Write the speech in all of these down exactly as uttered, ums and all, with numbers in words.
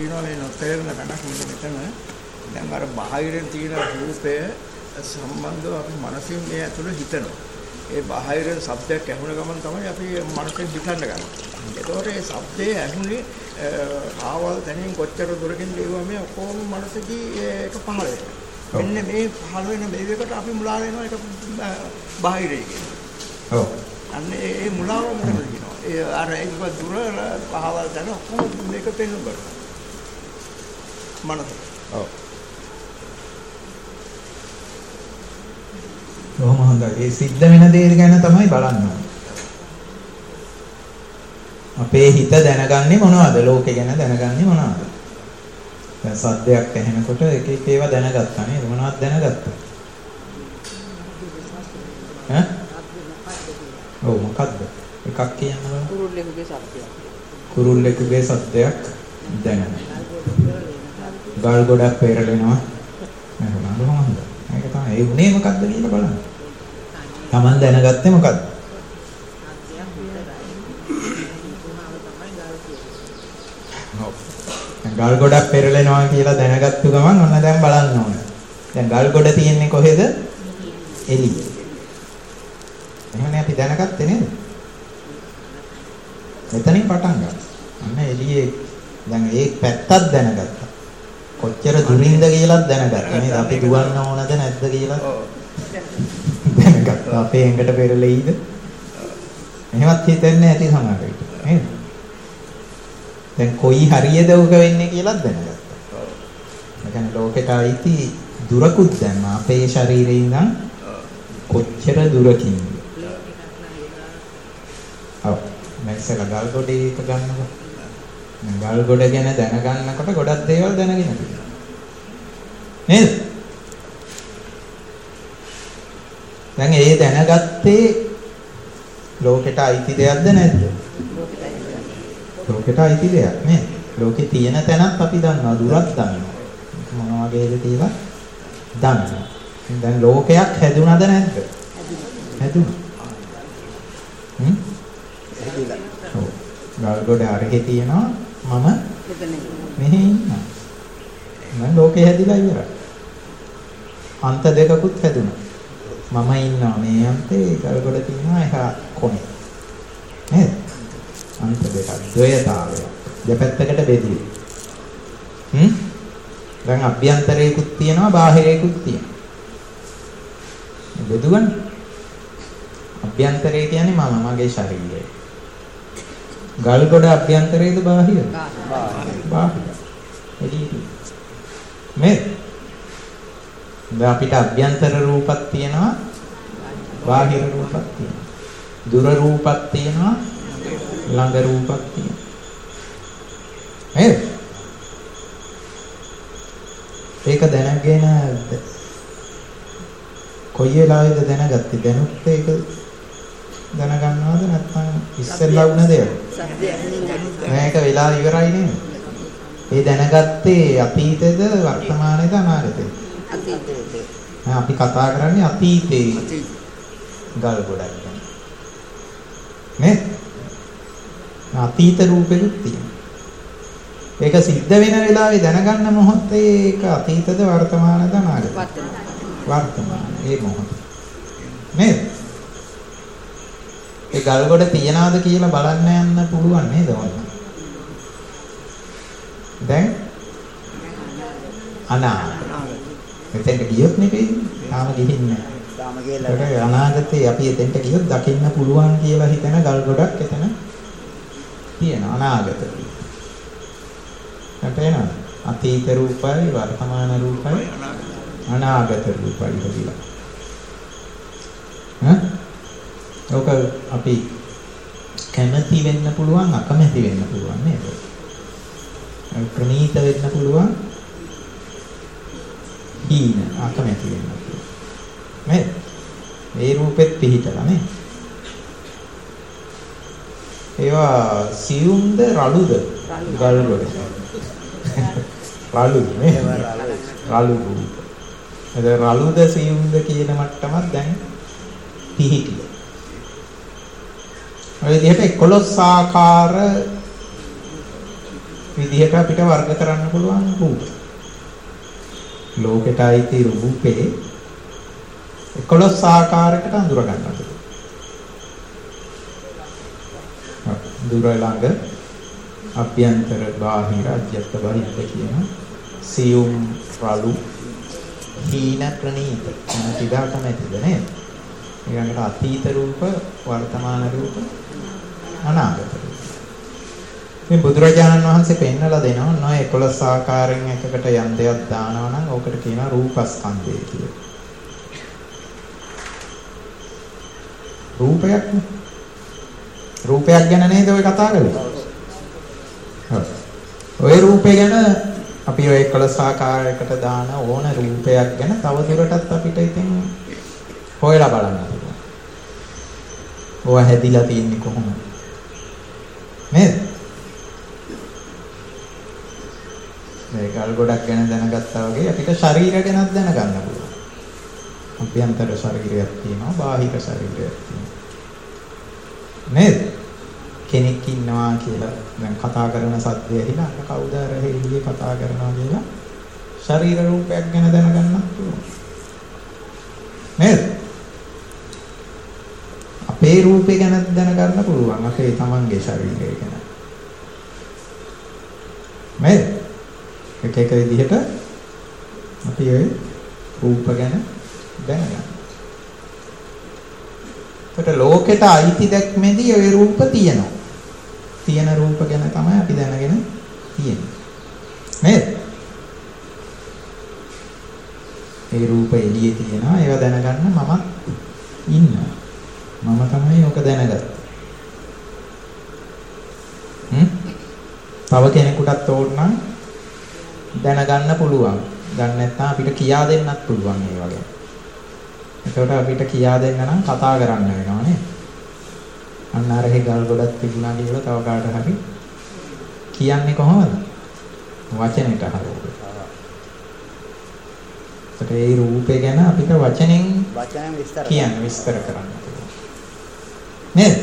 මේ නොතේරෙන තැනක් මෙතන දැන් අර බාහිරින් තියෙන රූපය සම්බන්ධව අපි මනසින් මේ ඇතුළේ හිතනවා. ඒ බාහිර ශබ්දයක් ඇහුණ ගමන් තමයි අපි මනසෙන් හිතන්න ගන්නේ. ඒතකොට ඒ ශබ්දයේ ඇහුනේ ආවල් තැනින් කොච්චර දුරකින් ලේවා මේ ඔක්කොම මනසදී ඒක පහළ වෙනවා. මෙන්න මේ පහළ වෙන මේකට අපි මුලා වෙනවා ඒක බාහිරේ කියන්නේ. ඔව්. අන්න ඒ මුලාව මොකද කියනවා. ඒ අර ඒක දුර පහවල් තැන ඔක්කොම මේක පෙන්වන්න බෑ. මනස. ඔව්. කොහොම හොඳයි. ඒ සිද්ධ වෙන දේ ගැන තමයි බලන්න ඕනේ. අපේ හිත දැනගන්නේ මොනවද? ලෝකේ ගැන දැනගන්නේ මොනවද? දැන් සද්දයක් ඇහෙනකොට එක එක ඒවා දැනගත්තා නේද? මොනවද දැනගත්තා? ඈ? ඔව් මොකද්ද? එකක් කියන්න බලන්න. කුරුල්ලෙකුගේ සද්දයක්. කුරුල්ලෙකුගේ සද්දයක් දැනෙනවා. ගල් ගොඩක් පෙරලෙනවා. එහෙනම් කොහොමද? ඒක තමයි. ඒ උනේ මොකද්ද කියලා බලන්න. Taman දැනගත්තේ මොකද්ද? ගල් ගොඩක් පෙරලෙනවා කියලා දැනගත්තු ගමන් ඔන්න දැන් බලන්න ඕන. දැන් ගල් ගොඩ තියෙන්නේ කොහෙද? එළියේ. එහෙනම් අපි දැනගත්තේ නේද? මෙතනින් පටන් ගන්න. අන්න එළියේ දැන් ඒ පැත්තක් දැනගත්තා. කොච්චර දුරින්ද කියලාත් දැනගත්තා නේද? අපි දුවන්න ඕනද නැද්ද කියලා දැනගත්තා. අපේ ඇඟට පෙරලෙයිද? එහෙමත් හිතෙන්නේ නැති සමහර විට නේද? දැන් කොයි හරියද උක වෙන්නේ කියලාත් දැනගත්තා. ඒ කියන්නේ ලෝකෙට ආйти දුරකුත් දැන් අපේ ශරීරේ ඉඳන් කොච්චර දුරකින්ද? ඔව්. මැස්සල ගල් ගොඩේ එක ගන්නකො. ගල් ගොඩ ගැන දැනගන්නකොට ගොඩක් දේවල් දැනගෙන තියෙනවා. නේද? දැන් ඒ දැනගත්තේ ලෝකෙට අයිති දෙයක්ද නැද්ද? ලෝකෙට අයිති දෙයක් නේ. ලෝකේ තියෙන තැනත් අපි දන්නවා, දුරක් දන්නවා. මොන වගේද කියලා දන්නවා. දැන් ලෝකයක් හැදුනද නැද්ද? හැදුනා. හ්ම්? හැදුනා. ඔව්. ගල් ගොඩ අරගෙන තියෙනවා මම මෙහි ඉන්නවා. මම ලෝකේ හැදිලා ඉවරයි. අන්ත දෙකකුත් හැදුනා. මම ඉන්නවා මේ අන්තේ, ගල් ගොඩ තියෙනවා එහා කොනේ. නේද? අන්ත දෙකක් ද්වයතාවය. දෙපැත්තකට බෙදී. හ්ම්? දැන් අභ්‍යන්තරයකුත් තියෙනවා බාහිරයකුත් තියෙනවා. බෙදුවනේ. අභ්‍යන්තරය කියන්නේ මම මගේ ශරීරය. ගල් ගොඩ අභ්‍යන්තරයේද බාහිරද? බාහිර. එළියේ. මේ දැන් අපිට අභ්‍යන්තර රූපක් තියෙනවා බාහිර රූපක් තියෙනවා. දුර රූපක් තියෙනවා ළඟ රූපක් තියෙනවා. නේද? ඒක දැනගෙන කොයි වෙලාවෙද දැනගත්තේ? දැනුත් ඒක දැනගන්නවද නැත්නම් ඉස්සෙල්ලා වුණ දෙයක්? මේක වෙලා ඉවරයි නේද? ඒ දැනගත්තේ අතීතේද වර්තමානයේද අනාගතේද? අතීතේද. අපි කතා කරන්නේ අතීතේ ගල් ගොඩක් ගැන. නේ? අතීත රූපෙකුත් තියෙනවා. ඒක සිද්ධ වෙන වෙලාවේ දැනගන්න මොහොතේ ඒක අතීතද වර්තමානද අනාගතද? වර්තමාන. ඒ මොහොත. නේද? ඒ ගල් ගොඩ තියනවාද කියලා බලන්න යන්න පුළුවන් නේද ඔන්න? දැන් අනාගත. එතෙන්ට ගියොත් නෙවෙයි. තාම ගිහින් නැහැ. තාම ගිහලා. ඒක අනාගතේ අපි එතෙන්ට ගියොත් දකින්න පුළුවන් කියලා හිතන ගල් ගොඩක් එතන තියෙනවා අනාගත. නැතේන අතීත රූපයි වර්තමාන රූපයි අනාගත රූපයි කියලා. හ්ම්? ඔක අපි කැමැති වෙන්න පුළුවන් අකමැති වෙන්න පුළුවන් නේද? ප්‍රණීත වෙන්න පුළුවන් හීන අකමැති වෙන්න පුළුවන්. නේද? මේ රූපෙත් පිහිටලා නේ. ඒවා සියුම්ද රළුද? ගල් ගොඩ. රළු නේ. රළු රූප. ඒ රළුද සියුම්ද කියන මට්ටමක් දැන් පිහිටිලා. ඔය විදිහට එකොළොස් ආකාර විදිහට අපිට වර්ග කරන්න පුළුවන් රූප. ලෝකෙට අයිති රූපේ එකොළොස් ආකාරයකට අඳුර ගන්නවා. දුර ළඟ අභ්‍යන්තර බාහිර අධ්‍යත්ත බහිද්ද කියන සියුම් රළු හීන ප්‍රනීත සිතාට නැතිද නේද? ඊළඟට අතීත රූප, වර්තමාන රූප, අනාගත රූප. මේ බුදුරජාණන් වහන්සේ පෙන්නලා දෙනවා නෝ එකොළොස් ආකාරයෙන් එකකට යම් දෙයක් දානවා නම් ඕකට කියනවා රූපස්කන්ධය කියලා. රූපයක් නේ. රූපයක් ගැන නේද ඔය කතා කරන්නේ? ඔව්. ඔය රූපය ගැන අපි ඔය එකොළොස් ආකාරයකට දාන ඕන රූපයක් ගැන තව දුරටත් අපිට ඉතින් හොයලා බලන්න පුළුවන්. ඔය හැදිලා තියෙන්නේ කොහොමද? නේද? මේ ගල් ගොඩක් ගැන දැනගත්තා වගේ අපිට ශරීරය ගැනත් දැනගන්න පුළුවන්. අභ්‍යන්තර ශරීරයක් තියෙනවා, බාහිර ශරීරයක් තියෙනවා. නේද? කෙනෙක් ඉන්නවා කියලා දැන් කතා කරන සත්‍යය ඇහිලා අන්න කවුද අර එළියේ කතා කරනවා කියලා ශරීර රූපයක් ගැන දැනගන්නත් පුළුවන්. නේද? අපේ රූපේ ගැන දැනගන්න පුළුවන් අපේ තමන්ගේ ශරීරය ගැන. නේද? එක එක විදිහට අපි ඒ රූප ගැන දැනගන්න. ඒකට ලෝකෙට අයිති දැක්මේදී ওই රූප තියෙනවා. තියෙන රූප ගැන තමයි අපි දැනගෙන තියෙන්නේ. නේද? ඒ රූප එළියේ තියෙනවා. ඒවා දැනගන්න මමත් ඉන්නවා. මම තමයි ඔක දැනගත්තේ. හ්ම්? තව කෙනෙකුටත් ඕන නම් දැනගන්න පුළුවන්. දැන් නැත්නම් අපිට කියා දෙන්නත් පුළුවන් ඒ වගේ. ඒකට අපිට කියා දෙන්න නම් කතා කරන්න වෙනවා නේ. අන්න අර හේගල් ගොඩක් තිබුණා කියලා තව කාට හරි කියන්නේ කොහොමද? වචනෙට හරියට. ඒ රූපේ ගැන අපිට වචනෙන් වචනෙන් විස්තර කියන්න විස්තර කරන්න පුළුවන්. නේද?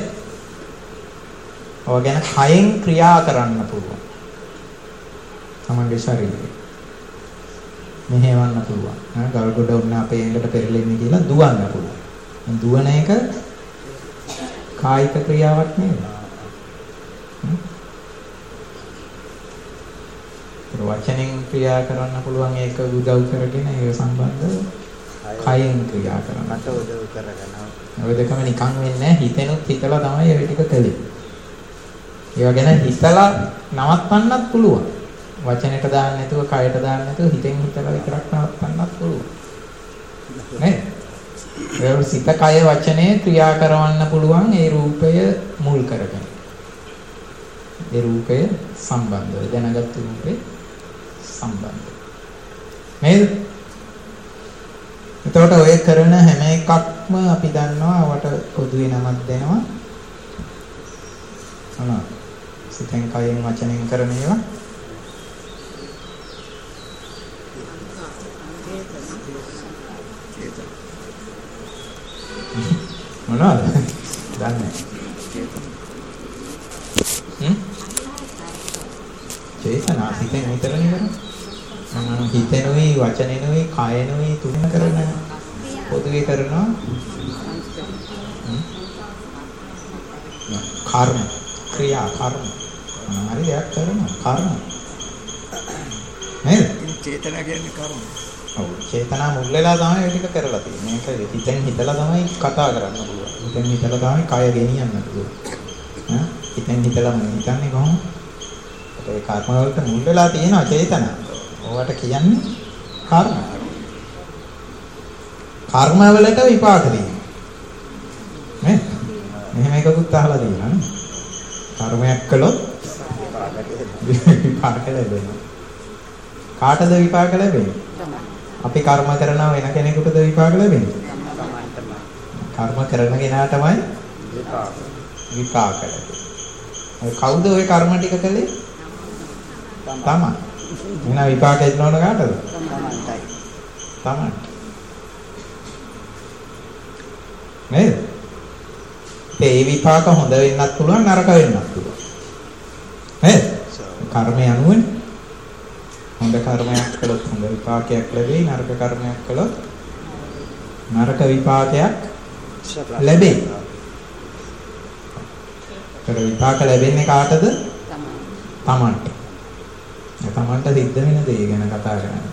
ඔය ගැන කයෙන් ක්‍රියා කරන්න පුළුවන්. තමන්ගේ ශරීරය මෙහෙවන්න පුළුවන්. ගල් ගොඩ උන්න අපේ ඇඟට පෙරලෙන්නේ කියලා දුවන්න පුළුවන්. දුවන එක කායික ක්‍රියාවක් නෙවෙයි. වචනෙන් ක්‍රියා කරන්න පුළුවන් ඒක උදව් කරගෙන ඒ සම්බන්ධ කයෙන් ක්‍රියා කරන්න. මට උදව් කරගෙන. ඔය දෙකම නිකන් වෙන්නේ නැහැ. හිතෙනුත් හිතලා තමයි ඒ ටික කළේ. ඒවා ගැන හිතලා නවත්තන්නත් පුළුවන්. වචනෙට දාන්න නැතුව, කයට දාන්න නැතුව හිතෙන් හිතලා විතරක් නවත්තන්නත් පුළුවන්. නේද? ඒ සිත කය වචනේ ක්‍රියා කරවන්න පුළුවන් ඒ රූපය මුල් කරගෙන. ඒ රූපය සම්බන්ධව දැනගත් රූපේ සම්බන්ධ. නේද? එතකොට ඔය කරන හැම එකක්ම අපි දන්නවා වට පොදුවේ නමක් දෙනවා. අනා සිතෙන් කයෙන් වචනෙන් කරන ඒවා මොනවද? දන්නේ. හ්ම්? චේතනා සිතෙන් විතරනේ කරන්නේ. මම හිතෙනුයි වචනෙනුයි කයනුයි තුන කරන පොදුවේ කරනවා. කර්ම ක්‍රියා කර්ම මොනවාරි දෙයක් කරනවා කර්ම. නේද? චේතනා කියන්නේ කර්ම. ඔව් චේතනා මුල් වෙලා තමයි ඒක කරලා තියෙන්නේ. මේක හිතෙන් හිතලා තමයි කතා කරන්න පුළුවන්. හිතෙන් හිතලා තමයි කය ගෙනියන්න පුළුවන්. ඈ හිතෙන් හිතලා මම හිතන්නේ කොහොමද? ඒ කර්ම වලට මුල් වෙලා තියෙනවා චේතනා. ඕවට කියන්නේ කර්ම. කර්ම වලට විපාක දෙනවා. නේ? මෙහෙම එකකුත් අහලා තියෙනවා නේ. කර්මයක් කළොත් විපාක ලැබෙනවා. කාටද විපාක ලැබෙන්නේ? අපි කර්ම කරනවා වෙන කෙනෙකුටද විපාක ලැබෙන්නේ? කර්ම කරන කෙනාටමයි විපාක විපාක ලැබෙන්නේ. කවුද ওই කර්ම ටික කළේ? තමයි. එහෙනම් විපාක දෙන්න ඕන කාටද? තමන්ටයි. තමයි. නේද? ඒ විපාක හොඳ වෙන්නත් පුළුවන් නරක වෙන්නත් පුළුවන්. නේද? කර්මය අනුවනේ. හොඳ කර්මයක් කළොත් හොඳ විපාකයක් ලැබෙයි, නරක කර්මයක් කළොත් නරක විපාකයක් ලැබෙයි. ඒතර විපාක ලැබෙන්නේ කාටද? තමන්ට. තමන්ට සිද්ධ වෙන දේ ගැන කතා කරන්නේ.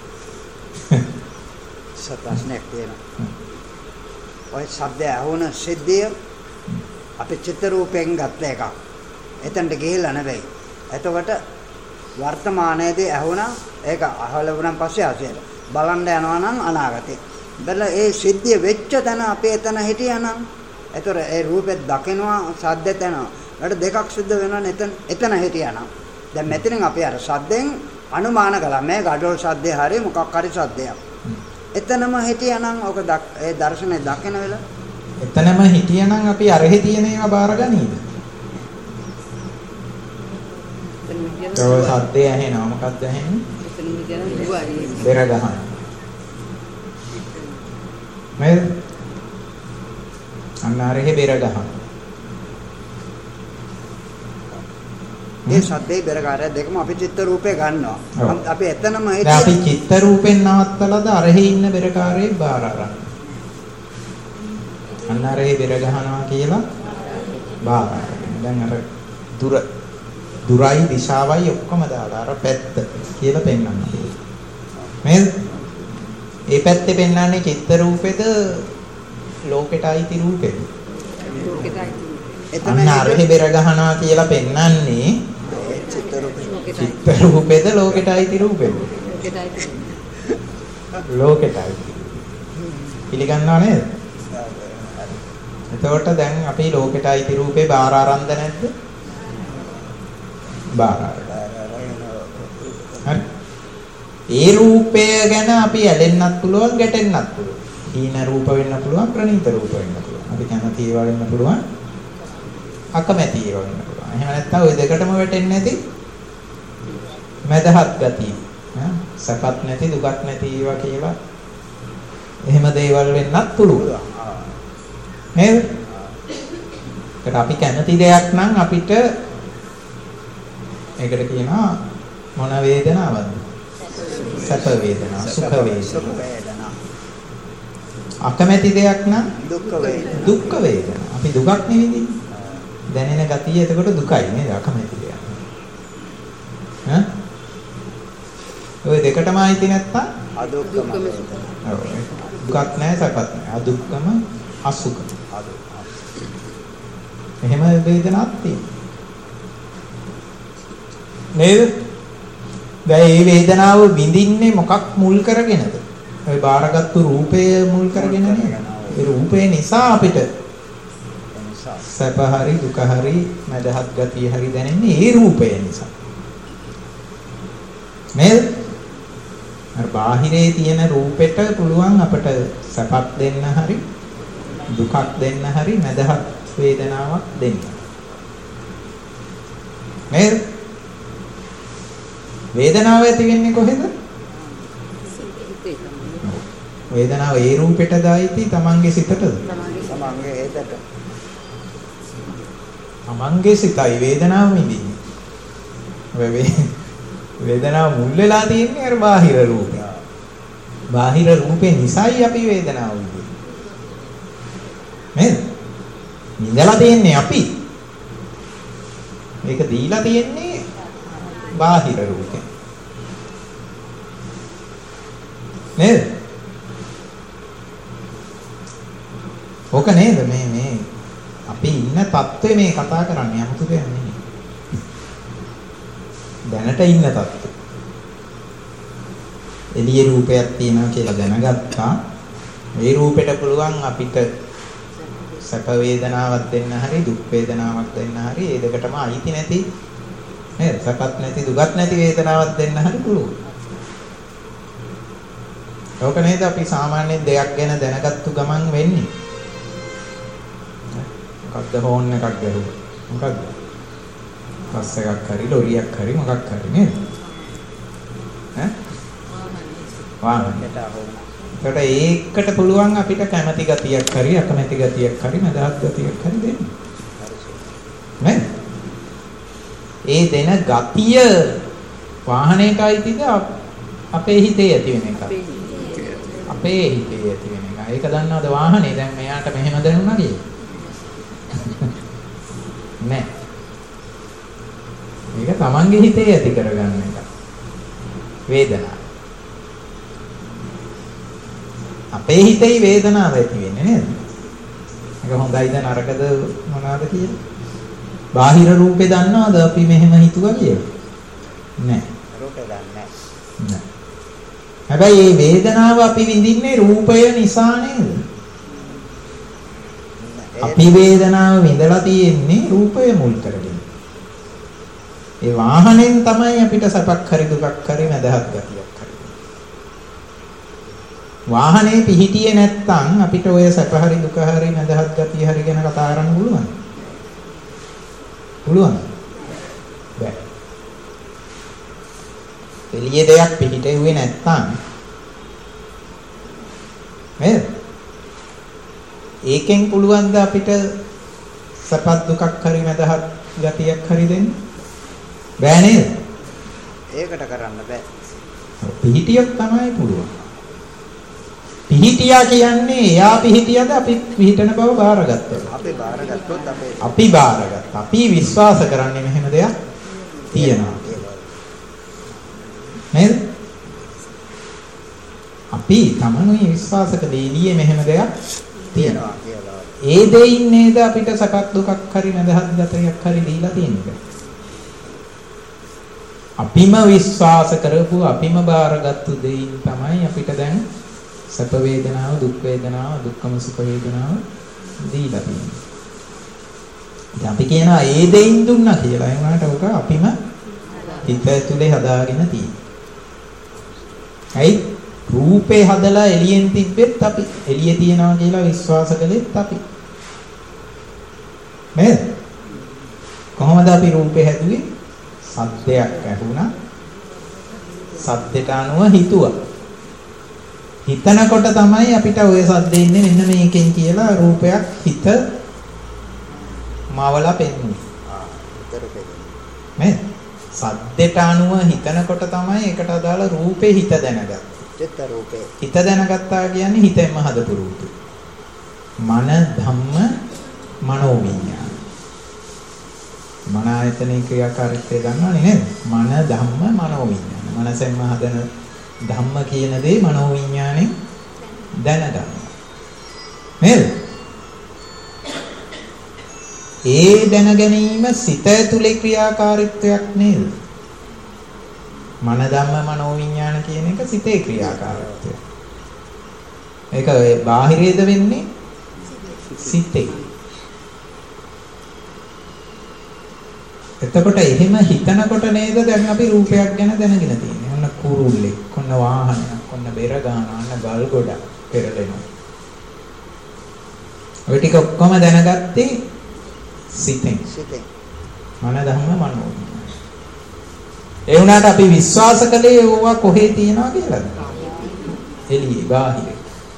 සත්‍යස්නක් තියෙනවා. ඔය ශබ්දය ඇහුන සිද්ධිය අපේ චිත්ත රූපයෙන් ගත්ත එකක්. එතනට ගිහිල්ලා නෙවෙයි. එතකොට වර්තමානයේදී ඇහුණා ඒක අහල වුණාන් පස්සේ ආසයට බලන්න යනවා නම් අනාගතේ. බල ඒ සිද්ධිය වෙච්ච තැන අපි එතන හිටියා නම් ඒතර ඒ රූපෙත් දකිනවා සද්දෙත් එනවා. ඒකට දෙකක් සිද්ධ වෙනවා එතන එතන හිටියා නම්. දැන් මෙතනින් අපි අර සද්දෙන් අනුමාන කළා මේ gadol සද්දේ හරි මොකක් හරි සද්දයක්. එතනම හිටියා නම් ඔක ඒ දර්ශනේ දකින වෙලාව එතනම හිටියා නම් අපි අරහෙ තියෙන ඒවා බාරගනීද? ඒ සද්දේ ඇහෙනවා මොකක්ද ඇහෙන්නේ? එතනම කියන දුවාරි. බෙර ගහන. මේ අන්නාරේ බෙර ගහන. ඒ සද්දේ බෙරකාරය දෙකම අපි චිත්ත රූපේ ගන්නවා. අපි එතනම හිටියා. අපි චිත්ත රූපෙන් නවත්තලාද අරහෙ ඉන්න බෙරකාරයේ බාර අරන්. අන්නාරේ බෙර ගහනවා කියලා බාර අරගෙන. දැන් අර දුර දුරයි දිශාවයි ඔක්කොම දාලා අර පැත්ත කියලා පෙන්වන්න. මේ ඒ පැත්තේ පෙන්වන්නේ චිත්ත රූපෙද ලෝකෙට අයිති රූපෙද? ලෝකෙට අයිති. එතන අරහෙ බෙර ගහනවා කියලා පෙන්වන්නේ චිත්ත රූපේ. චිත්ත රූපෙද ලෝකෙට අයිති රූපෙද? ලෝකෙට අයිති. ලෝකෙට අයිති. පිළිගන්නව නේද? එතකොට දැන් අපි ලෝකෙට අයිති රූපේ බාර ආරම්ද නැද්ද? බාර හරි. ඒ රූපය ගැන අපි ඇලෙන්නත් පුළුවන් ගැටෙන්නත් පුළුවන්. හීන රූප වෙන්න පුළුවන් ප්‍රණීත රූප වෙන්න පුළුවන්. අපි කැමති ඒවා වෙන්න පුළුවන් අකමැති ඒවා වෙන්න පුළුවන්. එහෙම නැත්නම් ওই දෙකටම වැටෙන්නේ නැති මදහත් ගතිය. ඈ සපත් නැති දුකත් නැති ඒවා කියලා එහෙම දේවල් වෙන්නත් පුළුවන්. නේද? ඒකට අපි කැමති දෙයක් නම් අපිට ඒකට කියනවා මොන වේදනාවක්ද? සැප වේදනා, සුඛ වේදනා. අකමැති දෙයක් නම් දුක් වේදනා. දුක් වේදනා. අපි දුකක් නෙවෙයි. දැනෙන ගතිය එතකොට දුකයි නේද? අකමැති දෙයක්. ඈ? ඔය දෙකටම ආйти නැත්තම් අදුක්කම. ඔව්. දුකක් නැහැ, සැපත් නැහැ. අදුක්කම, අසුඛ. එහෙම වේදනාවක් තියෙනවා. නේද? දැන් මේ වේදනාව විඳින්නේ මොකක් මුල් කරගෙනද? ඔය බාරගත්තු රූපය මුල් කරගෙන නේද? ඒ රූපේ නිසා අපිට සැප හරි දුක හරි මදහත් ගතිය හරි දැනෙන්නේ ඒ රූපය නිසා. නේද? අර බාහිරේ තියෙන රූපෙට පුළුවන් අපට සැපක් දෙන්න හරි දුකක් දෙන්න හරි මදහත් වේදනාවක් දෙන්න. නේද? වේදනාව ඇති වෙන්නේ කොහෙද? වේදනාව ඒ රූපෙටද ආйти තමන්ගේ සිතටද? තමන්ගේ හිතට. තමන්ගේ සිතයි වේදනාව මිදින්නේ. ඔය වේදනාව මුල් වෙලා තියෙන්නේ අර බාහිර රූපේ. බාහිර රූපේ නිසායි අපි වේදනාව විඳින්නේ. නේද? නිදලා තියෙන්නේ අපි. මේක දීලා තියෙන්නේ බාහිර රූපේ. නේද? ඕක නේද මේ මේ අපි ඉන්න තත්ත්වේ මේ කතා කරන්නේ 아무තු දෙයක් නෙමෙයි. දැනට ඉන්න තත්ත්වේ. එළියේ රූපයක් තියෙනවා කියලා දැනගත්තා. මේ රූපෙට පුළුවන් අපිට සැප වේදනාවක් දෙන්න හරි දුක් වේදනාවක් දෙන්න හරි ඒ දෙකටම අයිති නැති නේද? සැපත් නැති දුකත් නැති වේදනාවක් දෙන්න හරි පුළුවන්. ඕක නේද අපි සාමාන්‍යයෙන් දෙයක් ගැන දැනගත්තු ගමන් වෙන්නේ. මොකක්ද හෝන් එකක් ගැහුවා. මොකක්ද? බස් එකක් හරි ලොරියක් හරි මොකක් හරි නේද? ඈ? වාහනයට හෝන. ඒකට ඒකට පුළුවන් අපිට කැමැති ගතියක් හරි අකමැති ගතියක් හරි මදහත් ගතියක් හරි දෙන්න. නේද? ඒ දෙන ගතිය වාහනයට අයිතිද අපේ හිතේ ඇති වෙන එක? අපේ හිතේ ඇති වෙන එක. ඒක දන්නවද වාහනේ දැන් මෙයාට මෙහෙම දැනුණා කියලා? නෑ. මේක තමන්ගේ හිතේ ඇති කරගන්න එක. වේදනාව. අපේ හිතේ වේදනාව ඇති වෙන්නේ නේද? ඒක හොඳයිද නරකද මොනවාද කියලා? බාහිර රූපේ දන්නවද අපි මෙහෙම හිතුවා කියලා? නෑ. රූපේ දන්නේ නෑ. හැබැයි මේ වේදනාව අපි විඳින්නේ රූපය නිසා නේද? අපි වේදනාව විඳලා තියෙන්නේ රූපය මුල් කරගෙන. ඒ වාහනෙන් තමයි අපිට සැපක් හරි දුකක් හරි මදහත් ගතියක් හරි. වාහනේ පිහිටියේ නැත්තම් අපිට ඔය සැප හරි දුක හරි මදහත් ගතිය හරි ගැන කතා කරන්න පුළුවන්. පුළුවන්. බෑ. එළියේ දෙයක් පිහිටෙන්නේ නැත්තම් නේද? ඒකෙන් පුළුවන් ද අපිට සැපත් දුකක් හරි මදහත් ගතියක් හරි දෙන්න? බෑ නේද? ඒකට කරන්න බෑ. පිහිටියක් තමයි පුළුවන්. පිහිටියා කියන්නේ එයා පිහිටියද අපි පිහිටන බව බාරගත්තොත්. අපි බාරගත්තොත් අපේ අපි බාරගත්ත. අපි විශ්වාස කරන්නේ මෙහෙම දෙයක් තියෙනවා කියලා. නේද? අපි තමනුයි විශ්වාස කළේ එළියේ මෙහෙම දෙයක් තියෙනවා කියලා. ඒ දෙයින් නේද අපිට සකක් දුකක් හරි මදහත් ගතියක් හරි දීලා තියෙන්නේ. අපිම විශ්වාස කරපු අපිම බාරගත්තු දෙයින් තමයි අපිට දැන් සැප වේදනාව දුක් වේදනාව දුක්ඛම සුඛ වේදනාව දීලා තියෙන්නේ. ඉතින් අපි කියනවා ඒ දෙයින් දුන්නා කියලා. ඒ වුණාට ඔක අපිම හිත ඇතුලේ හදාගෙන තියෙන්නේ. ඇයි? රූපේ හදලා එළියෙන් තිබ්බෙත් අපි එළියේ තියනවා කියලා විශ්වාස කළෙත් අපි. නේද? කොහොමද අපි රූපේ හැදුවේ? සද්දයක් ඇහුණා. සද්දට අනුව හිතුවා. හිතනකොට තමයි අපිට ওই සද්දේ ඉන්නේ මෙන්න මේකෙන් කියලා රූපයක් හිත මවලා පෙන්වන්නේ. ආ, හිතට පෙන්වන්නේ. නේද? සද්දට අනුව හිතනකොට තමයි ඒකට අදාළ රූපේ හිත දැනගත්තේ. චිත්ත රූපේ. හිත දැනගත්තා කියන්නේ හිතෙන්ම හදපු රූපේ. මන ධම්ම මනෝ විඤ්ඤාණ. මන ආයතනික ක්‍රියාකාරීත්වය ගන්නවනේ නේද? මන ධම්ම මනෝ විඤ්ඤාණ. මනසෙන්ම හදන ධම්ම කියන දේ මනෝ විඤ්ඤාණයෙන් දැනගන්නවා. නේද? ඒ දැන ගැනීම සිත ඇතුලේ ක්‍රියාකාරීත්වයක් නේද? මන ධම්ම මනෝ විඤ්ඤාණ කියන එක සිතේ ක්‍රියාකාරීත්වය. ඒක ඒ බාහිරේද වෙන්නේ සිතේ. එතකොට එහෙම හිතනකොට නේද දැන් අපි රූපයක් ගැන දැනගෙන තියෙන්නේ. ඔන්න කුරුල්ලෙක්, ඔන්න වාහනයක්, ඔන්න බෙර ගන්නවා, ඔන්න ගල් ගොඩක් පෙරලෙනවා. ඔය ටික ඔක්කොම දැනගත්තේ සිතෙන්. සිතෙන්. මන ධම්ම මනෝ. ඒ වුණාට අපි විශ්වාස කළේ ඕවා කොහේ තියනවා කියලාද? එළියේ බාහිර.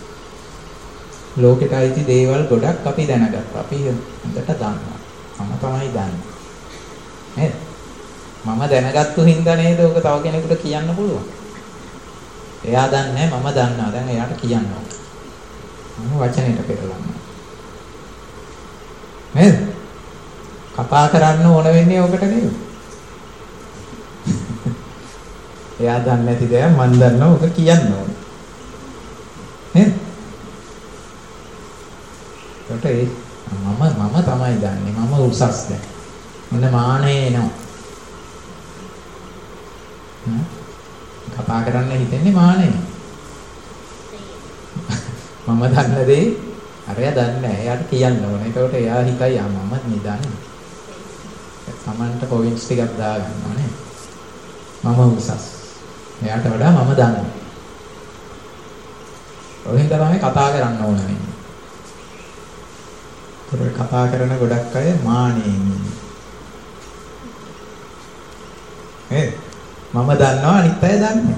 ලෝකෙට අයිති දේවල් ගොඩක් අපි දැනගත්තා. අපි හොඳට දන්නවා. මම තමයි දන්නේ. නේද? මම දැනගත්තු හින්දා නේද ඔක තව කෙනෙකුට කියන්න පුළුවන්. එයා දන්නේ මම දන්නවා. දැන් එයාට කියන්න ඕන. මම වචනෙට පෙරලන්න. නේද? කතා කරන්න ඕන වෙන්නේ ඔකට නේද? එයා දන්නේ නැති දේ මම දන්නවා ඔක කියන්න ඕන. නේද? ඒකට ඒ මම මම තමයි දන්නේ. මම උසස් දැන්. මොන මානෙ එනවා. කතා කරන්න හිතෙන්නේ මානෙ. මම දන්න දේ අරයා දන්නේ නැහැ. එයාට කියන්න ඕන. ඒකට එයා හිතයි ආ මම නිදන්නේ. තමන්ට පොයින්ට්ස් ටිකක් දාගන්නවා නේ. මම උසස්. එයාට වඩා මම දන්නවා. ඔහෙන් තමයි කතා කරන්න ඕන වෙන්නේ. ඒක කතා කරන ගොඩක් අය මානෙන් ඉන්නේ. ඒ මම දන්නවා අනිත් අය දන්නේ.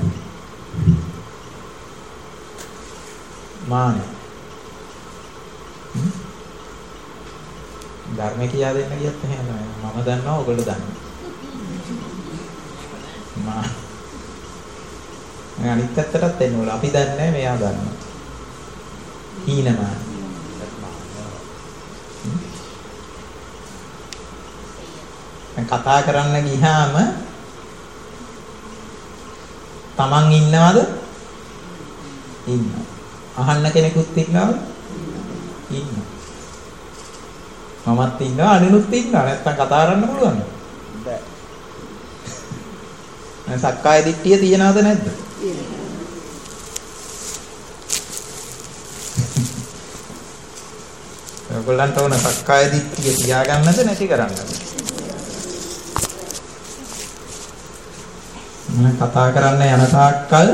මානෙ. ධර්ම කියා දෙන්න කියත් එහෙම මම දන්නවා ඔයගොල්ලෝ දන්නේ. මා අනිත් පැත්තටත් එන්න ඕන. අපි දන්නේ නැහැ මෙයා දන්නවා. හීනමාන. දැන් කතා කරන්න ගියාම තමන් ඉන්නවද? ඉන්නවා. අහන්න කෙනෙකුත් ඉන්නවද? ඉන්නවා. මමත් ඉන්නවා අනිනුත් ඉන්නවා. නැත්තම් කතා කරන්න පුළුවන්ද? බෑ. දැන් සක්කාය දිට්ඨිය තියනවද නැද්ද? ඔයගොල්ලන්ට ඕන සක්කාය දිට්ඨිය තියාගන්නද නැති කරන්නද? මම කතා කරන්න යන තාක්කල්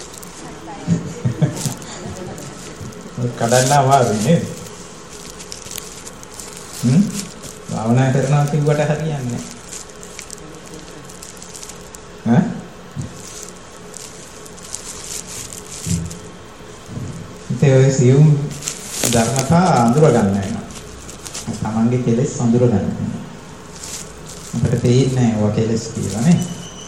කඩන්න අමාරුයි නේද? හ්ම්? භාවනා කරනවා කිව්වට හරියන්නේ නැහැ. ඈ? ඒ ඔය සියුම් ධර්මතා අඳුර ගන්න වෙනවා. තමන්ගේ කෙලෙස් අඳුර ගන්න වෙනවා. අපිට තේින්නේ නැහැ ඔය කෙලෙස් කියලා නේ.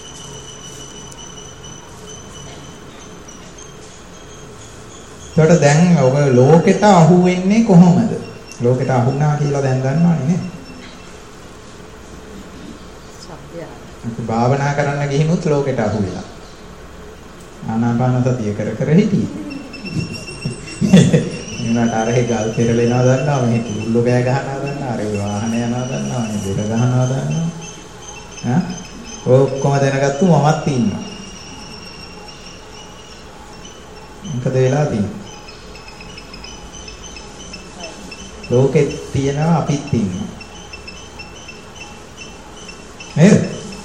ඒකට දැන් ඔබ ලෝකෙට අහු වෙන්නේ කොහොමද? ලෝකෙට අහුණා කියලා දැන් දන්නවනේ නේද? සත්‍යය. අපි භාවනා කරන්න ගිහිනුත් ලෝකෙට අහු වෙලා. ආනාපාන සතිය කර කර හිටියේ. එනකට අරහේ ගල් පෙරලෙනවා දන්නවා, මේ කුල්ලෝ බෑ ගහනවා දන්නවා, අර වාහන යනවා දන්නවා, මේ බෙර ගහනවා දන්නවා. ඈ ඔක්කොම දැනගත්තු මමත් ඉන්නවා. මොකද වෙලා තියෙන්නේ? ලෝකෙත් තියෙනවා අපිත් ඉන්නවා. නේද?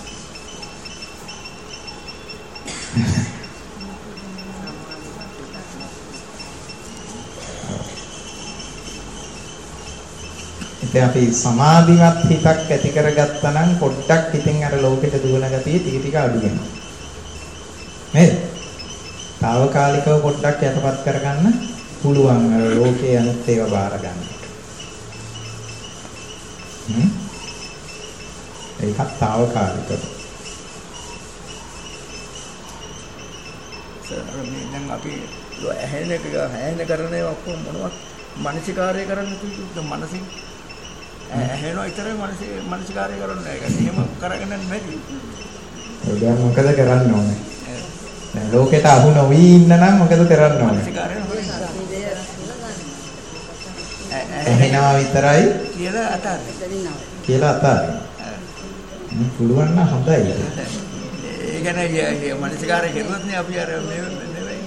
ඉතින් අපි සමාධිමත් හිතක් ඇති කරගත්තා නම් පොඩ්ඩක් හිතෙන් අර ලෝකෙට දුවන ගතිය ටික ටික අඩු වෙනවා. නේද? తాවකාලිකව පොඩ්ඩක් යටපත් කරගන්න පුළුවන් අර ලෝකයේ අනුත් ඒවා බාර ගන්න. හ්ම්? ඒකත් తాවකාලිකව. දැන් අපි ඇහෙන එක ඇහෙන කරන ඒවා ඔක්කොම මොනවද මානසිකාර්ය කරන්න කිව්වොත් මනසින් ඇහෙනවා විතරයි මානසික මානසිකාර්ය කරන්නේ. ඒක එහෙම කරගෙන නැති. දැන් මොකද කරන්න ඕනේ? දැන් ලෝකෙට අහු නොවි ඉන්න නම් මොකද කරන්න ඕනේ? මානසිකාර්ය ඇහෙනවා විතරයි කියලා අතාරින්න. කියලා අතාරින්න. පුළුවන් නම් හොඳයි. ඒ කියන්නේ මානසිකාර්ය කරුවොත් නේ අපි අර නෙවෙයි.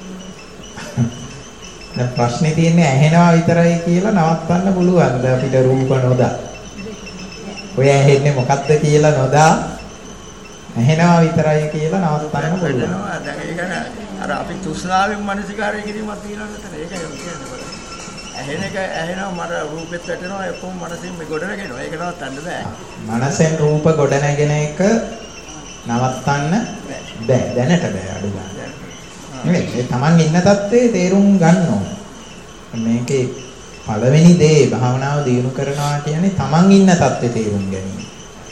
දැන් ප්‍රශ්නේ තියෙන්නේ ඇහෙනවා විතරයි කියලා නවත්තන්න පුළුවන්ද අපිට රූප නොදා? ඔය ඇහෙන්නේ මොකක්ද කියලා නොදා ඇහෙනවා විතරයි කියලා නවත්තන්න පුළුවන්. දැන් ඒ කියන්නේ අර අපි තෘෂ්ණාවෙන් මානසිකාර්ය කිරීමක් තියෙනවා නේද? ඒකයි කියන්නේ. ඇහෙන එක ඇහෙනවා මර රූපෙත් වැටෙනවා එක්කම මනසින් මේ ගොඩ නැගෙනවා. ඒක නවත්තන්න බෑ. මනසෙන් රූප ගොඩ නැගෙන එක නවත්තන්න බෑ. දැනට බෑ අඩු ගන්න. නෙවෙයි ඒ Taman ඉන්න තත්ත්වේ තේරුම් ගන්න ඕන. මේකේ පළවෙනි දේ භාවනාව දියුණු කරනවා කියන්නේ Taman ඉන්න තත්ත්වේ තේරුම් ගැනීම.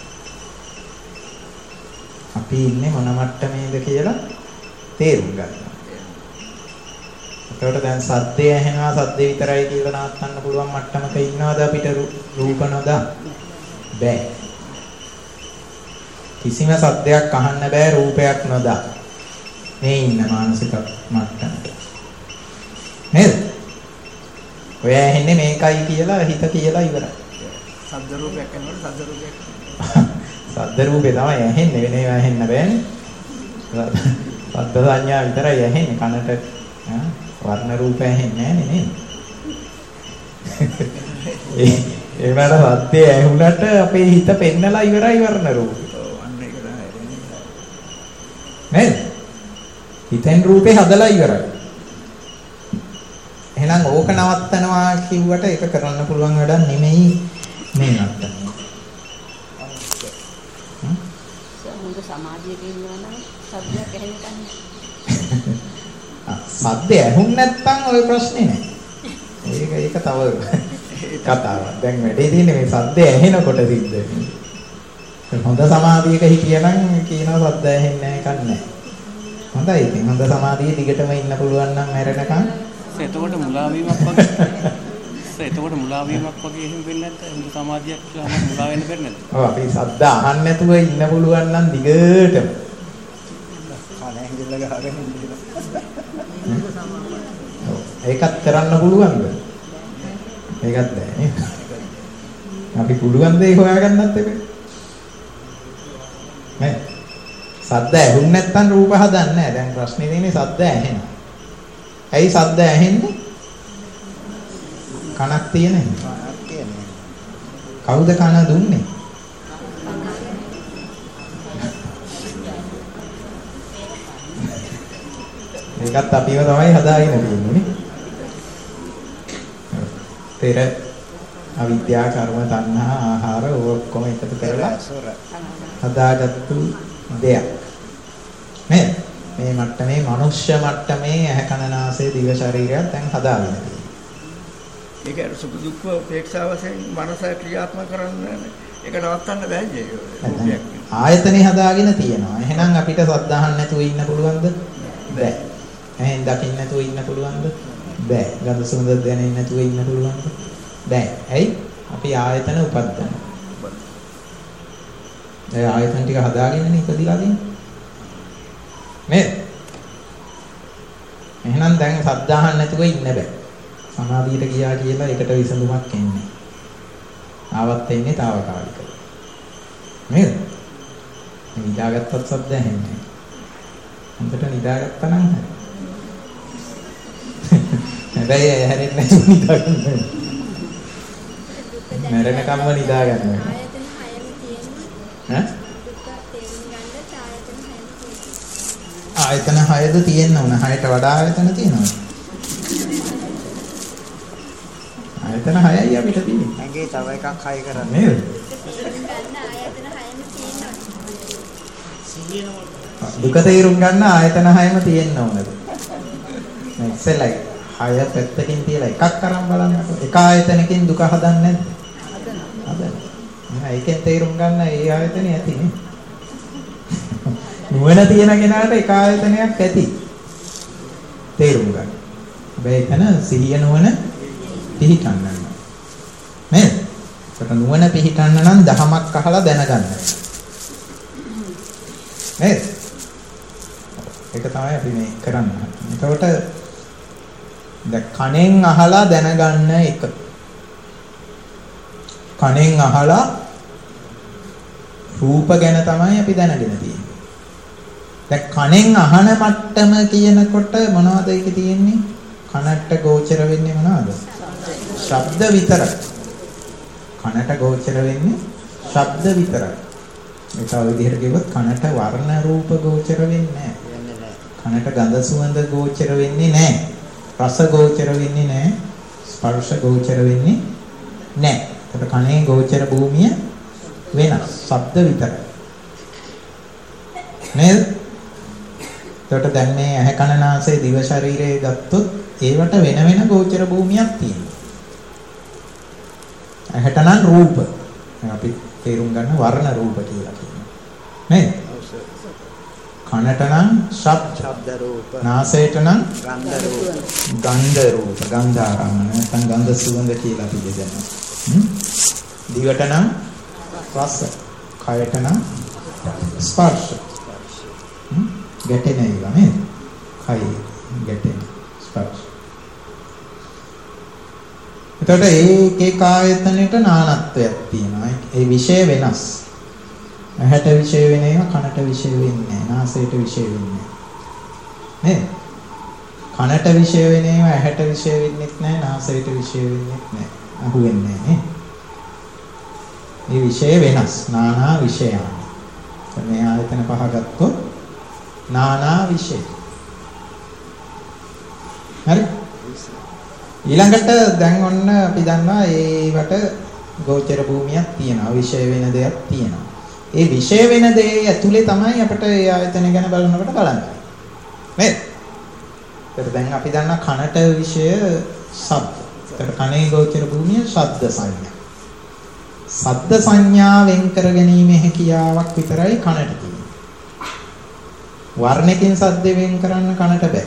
අපි ඉන්නේ මොන මට්ටමේද කියලා තේරුම් ගන්නවා. ඒකට දැන් සද්දය ඇහෙනවා සද්දේ විතරයි කියලා නවත්තන්න පුළුවන් මට්ටමක ඉන්නවද අපිට රූප නොදා? බෑ. කිසිම සද්දයක් අහන්න බෑ රූපයක් නොදා. මේ ඉන්න මානසික මට්ටමට. නේද? ඔය ඇහෙන්නේ මේකයි කියලා හිත කියලා ඉවරයි. සද්ද රූපයක් කරනකොට සද්ද රූපයක්. සද්ද රූපේ තමයි ඇහෙන්නේ වෙන ඒවා ඇහෙන්න බෑනේ. සද්ද සංඥා විතරයි ඇහෙන්නේ කනට වර්ණ රූප ඇහෙන්නේ නැහැ නේද? ඒ ඒ වල සද්දේ ඇහුණට අපේ හිත පෙන්නලා ඉවරයි වර්ණ රූප. ඔව් අන්න ඒක තමයි. නේද? හිතෙන් රූපේ හදලා ඉවරයි. එහෙනම් ඕක නවත්තනවා කිව්වට ඒක කරන්න පුළුවන් වැඩක් නෙමෙයි මේ නත්තන. හ්ම්? සමුද සමාධියක ඉන්නවා නම් සබ්දයක් ඇහෙන්න ගන්න. සද්ද ඇහුන් නැත්නම් ওই ප්‍රශ්නේ නෑ. ඒක ඒක තව කතාවක්. දැන් වැඩේ තියෙන්නේ මේ සද්ද ඇහෙනකොට සිද්ධ වෙන්නේ. හොඳ සමාධියක හිටියනම් කියනවා සද්ද ඇහෙන්නේ නැහැ කන්නේ. හොඳයි ඉතින් හොඳ සමාධියේ දිගටම ඉන්න පුළුවන් නම් මැරෙනකන්. එතකොට මුලා වීමක් වගේ. එතකොට මුලා වීමක් වගේ එහෙම වෙන්නේ නැත්නම් හොඳ සමාධියක් කියලා නම් මුලා වෙන්න බැරි නේද? ඔව් අපි සද්ද අහන්න නැතුව ඉන්න පුළුවන් නම් දිගටම. කනේ හිල්ල ගහගෙන ඉන්න. ඒකත් කරන්න පුළුවන්ද? ඒකත් බෑ නේ. අපි පුළුවන් දේ හොයාගන්නත් එපේ. නේ? සද්ද ඇහුන්නේ නැත්නම් රූප හදන්නේ නැහැ. දැන් ප්‍රශ්නේ තියෙන්නේ සද්ද ඇහෙනවා. ඇයි සද්ද ඇහෙන්නේ? කනක් තියෙන හින්දා. කනක් තියෙන්නේ. කවුද කන දුන්නේ? ඒකත් අපිව තමයි හදාගෙන තියෙන්නේ. පෙර අවිද්‍යා කර්ම තණ්හා ආහාර ඔක්කොම එකතු කරලා හදාගත්තු දෙයක්. මේ මේ මට්ටමේ මනුෂ්‍ය මට්ටමේ ඇහැ කන නාසය දිව ශරීරයක් දැන් හදාගෙන තියෙනවා. ඒක අර සුඛ දුක්ඛ උපේක්ෂා වශයෙන් මනස ක්‍රියාත්මක කරන්න ඒක නවත්තන්න බෑ ඒක. ආයතනේ හදාගෙන තියෙනවා. එහෙනම් අපිට සද්ද අහන්න නැතුව ඉන්න පුළුවන්ද? බෑ. එහෙන් දකින්න නැතුව ඉන්න පුළුවන්ද? බෑ. ගඳ සුවඳ දැනෙන්න නැතුව ඉන්න පුළුවන්ද? බෑ. ඇයි? අපි ආයතන උපදිනවා. ඒ ආයතන ටික හදාගෙනනේ ඉපදිලා තියෙන්නේ. මේ එහෙනම් දැන් සද්ද අහන්න නැතුව ඉන්න බෑ. සමාධියට ගියා කියලා එකට විසඳුමක් එන්නේ. ආවත් එන්නේ తాවකාලිකව. නේද? මේ නිදාගත්තත් සද්ද ඇහෙන්නේ. හොඳට නිදාගත්තා නම් හරි. හැබැයි ඇහැරෙන්නේ නැතුව නිදාගන්න. මැරෙනකම්ම නිදාගන්න. ආයතන හයම තියෙනවා. ඈ? දුක තේරුම් ගන්න ආයතන හයම තියෙනවා. ආයතන හයද තියෙන්න ඕන. හයට වඩා ආයතන තියෙනවා. ආයතන හයයි අපිට තියෙන්නේ. ඇඟේ තව එකක් හයි කරන්නේ. නේද? දුක තේරුම් ගන්න ආයතන හයම තියෙනවා. දුක තේරුම් ගන්න ආයතන හයම තියෙන්න ඕනද? මේ ඉස්සෙල්ලයි හය පැත්තකින් තියලා එකක් අරන් බලන්නකො. එක ආයතනකින් දුක හදන්නේ නැද්ද? හදන්න. එහෙනම් ඒකෙන් තේරුම් ගන්න ඒ ආයතනේ ඇතිනේ. නුවණ තියෙන කෙනාට එක ආයතනයක් ඇති. තේරුම් ගන්න. හැබැයි එතන සිහිය නුවණ පිහිටන්න ඕන. නේද? ඒකට නුවණ පිහිටන්න නම් දහමක් අහලා දැනගන්න. නේද? ඒක තමයි අපි මේ කරන්නේ. එතකොට දැන් කණෙන් අහලා දැනගන්න එක. කණෙන් අහලා රූප ගැන තමයි අපි දැනගෙන තියෙන්නේ. දැන් කණෙන් අහන මට්ටම කියනකොට මොනවද ඒකේ තියෙන්නේ? කනට ගෝචර වෙන්නේ මොනවද? ශබ්ද විතරයි. කනට ගෝචර වෙන්නේ ශබ්ද විතරයි. ඒ තව විදිහට කිව්වොත් කනට වර්ණ රූප ගෝචර වෙන්නේ නැහැ. කනට ගඳ සුවඳ ගෝචර වෙන්නේ නැහැ. රස ගෝචර වෙන්නේ නැහැ. ස්පර්ශ ගෝචර වෙන්නේ නැහැ. ඒකට කනේ ගෝචර භූමිය වෙනස්. ශබ්ද විතරයි. නේද? ඒකට දැන් මේ ඇහැ කන නාසය දිව ශරීරය ගත්තොත් ඒවට වෙන වෙන ගෝචර භූමියක් තියෙනවා. ඇහැට නම් රූප. අපි තේරුම් ගන්න වර්ණ රූප කියලා කියනවා. නේද? කනට නම් ශබ්ද ශබ්ද රූප. නාසයට නම් ගන්ධ රූප. ගන්ධ රූප. ගන්ධාරම්මන නැත්නම් ගන්ධ සුවඳ කියලා අපි කියනවා. දිවට නම් රස. කයට නම් ස්පර්ශ. ගැටෙන ඒවා නේද? කයි ගැටෙන ස්පර්ශ. එතකොට ඒ එක ආයතනෙට නානත්වයක් තියෙනවා. ඒ විෂය වෙනස්. ඇහැට විෂය වෙන ඒවා කනට විෂය වෙන්නේ නැහැ. නාසයට විෂය වෙන්නේ නැහැ. නේද? කනට විෂය වෙන ඒවා ඇහැට විෂය වෙන්නේත් නැහැ. නාසයට විෂය වෙන්නේත් නැහැ. අහු වෙන්නේ නැහැ නේ. මේ විෂය වෙනස්. නානා විෂයයන්. මේ ආයතන පහ ගත්තොත් නානා විෂය. හරි? ඊළඟට දැන් ඔන්න අපි දන්නවා ඒවට ගෝචර භූමියක් තියෙනවා. විෂය වෙන දෙයක් තියෙනවා. ඒ විෂය වෙන දේ ඇතුලේ තමයි අපිට ඒ ආයතන ගැන බලනකොට බලන්නේ. නේද? ඒකට දැන් අපි දන්නා කනට විෂය ශබ්ද. ඒකට කනේ ගෝචර භූමිය ශබ්ද සංඥා. සද්ද සංඥා වෙන් කර ගැනීමේ හැකියාවක් විතරයි කනට තියෙන්නේ. වර්ණකින් සද්ද වෙන් කරන්න කනට බෑ.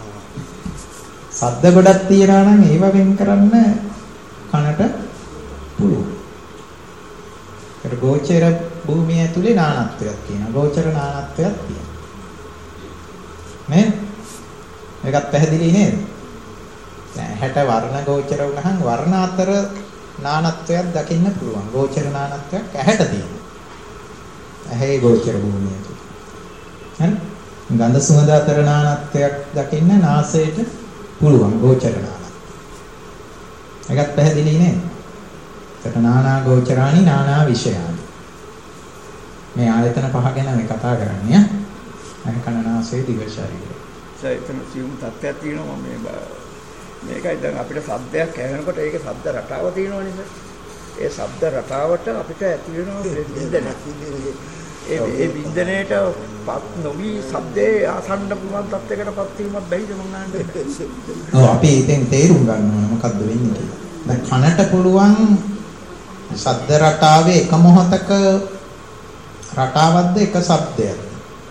සද්ද ගොඩක් තියනවා නම් ඒව වෙන් කරන්න කනට පුළුවන්. ඒක ගෝචර භූමිය ඇතුලේ නානත්වයක් තියෙනවා. ගෝචර නානත්වයක් තියෙනවා. නේද? ඒකත් පැහැදිලි නේද? දැන් හැට වර්ණ ගෝචර වුණහම වර්ණ අතර නානත්වයක් දකින්න පුළුවන්. ගෝචර නානත්වයක් ඇහැට තියෙනවා. ඇහි ගෝචර භූමිය ඇතුලේ. හරි? ගන්ධ සුවඳ අතර නානත්වයක් දකින්න නාසයට පුළුවන් ගෝචර නානත්වය. ඒකත් පැහැදිලි නේද? ඒකට නානා ගෝචරානි නානා විෂයානි. මේ ආයතන පහ ගැන මේ කතා කරන්නේ ඈ. අනික කනනාසයේ දිව ශරීරය. ඒතන සියුම් තත්ත්වයක් තියෙනවා මේ මේකයි දැන් අපිට ශබ්දයක් ඇහෙනකොට ඒකේ ශබ්ද රටාව තියෙනවනේ සර්. ඒ ශබ්ද රටාවට අපිට ඇති වෙනවා වින්දනයක්. ඒ ඒ වින්දනයේට පත් නොවි ශබ්දේ ආසන්න පුළුවන් තත්යකටපත් වීමක් බැයිද මං අහන්නේ. ඔව් අපි ඉතින් තේරුම් ගන්න ඕන මොකද්ද වෙන්නේ කියලා. දැන් කනට පුළුවන් ශබ්ද රටාවේ එක මොහොතක රටාවක්ද එක ශබ්දයක්ද?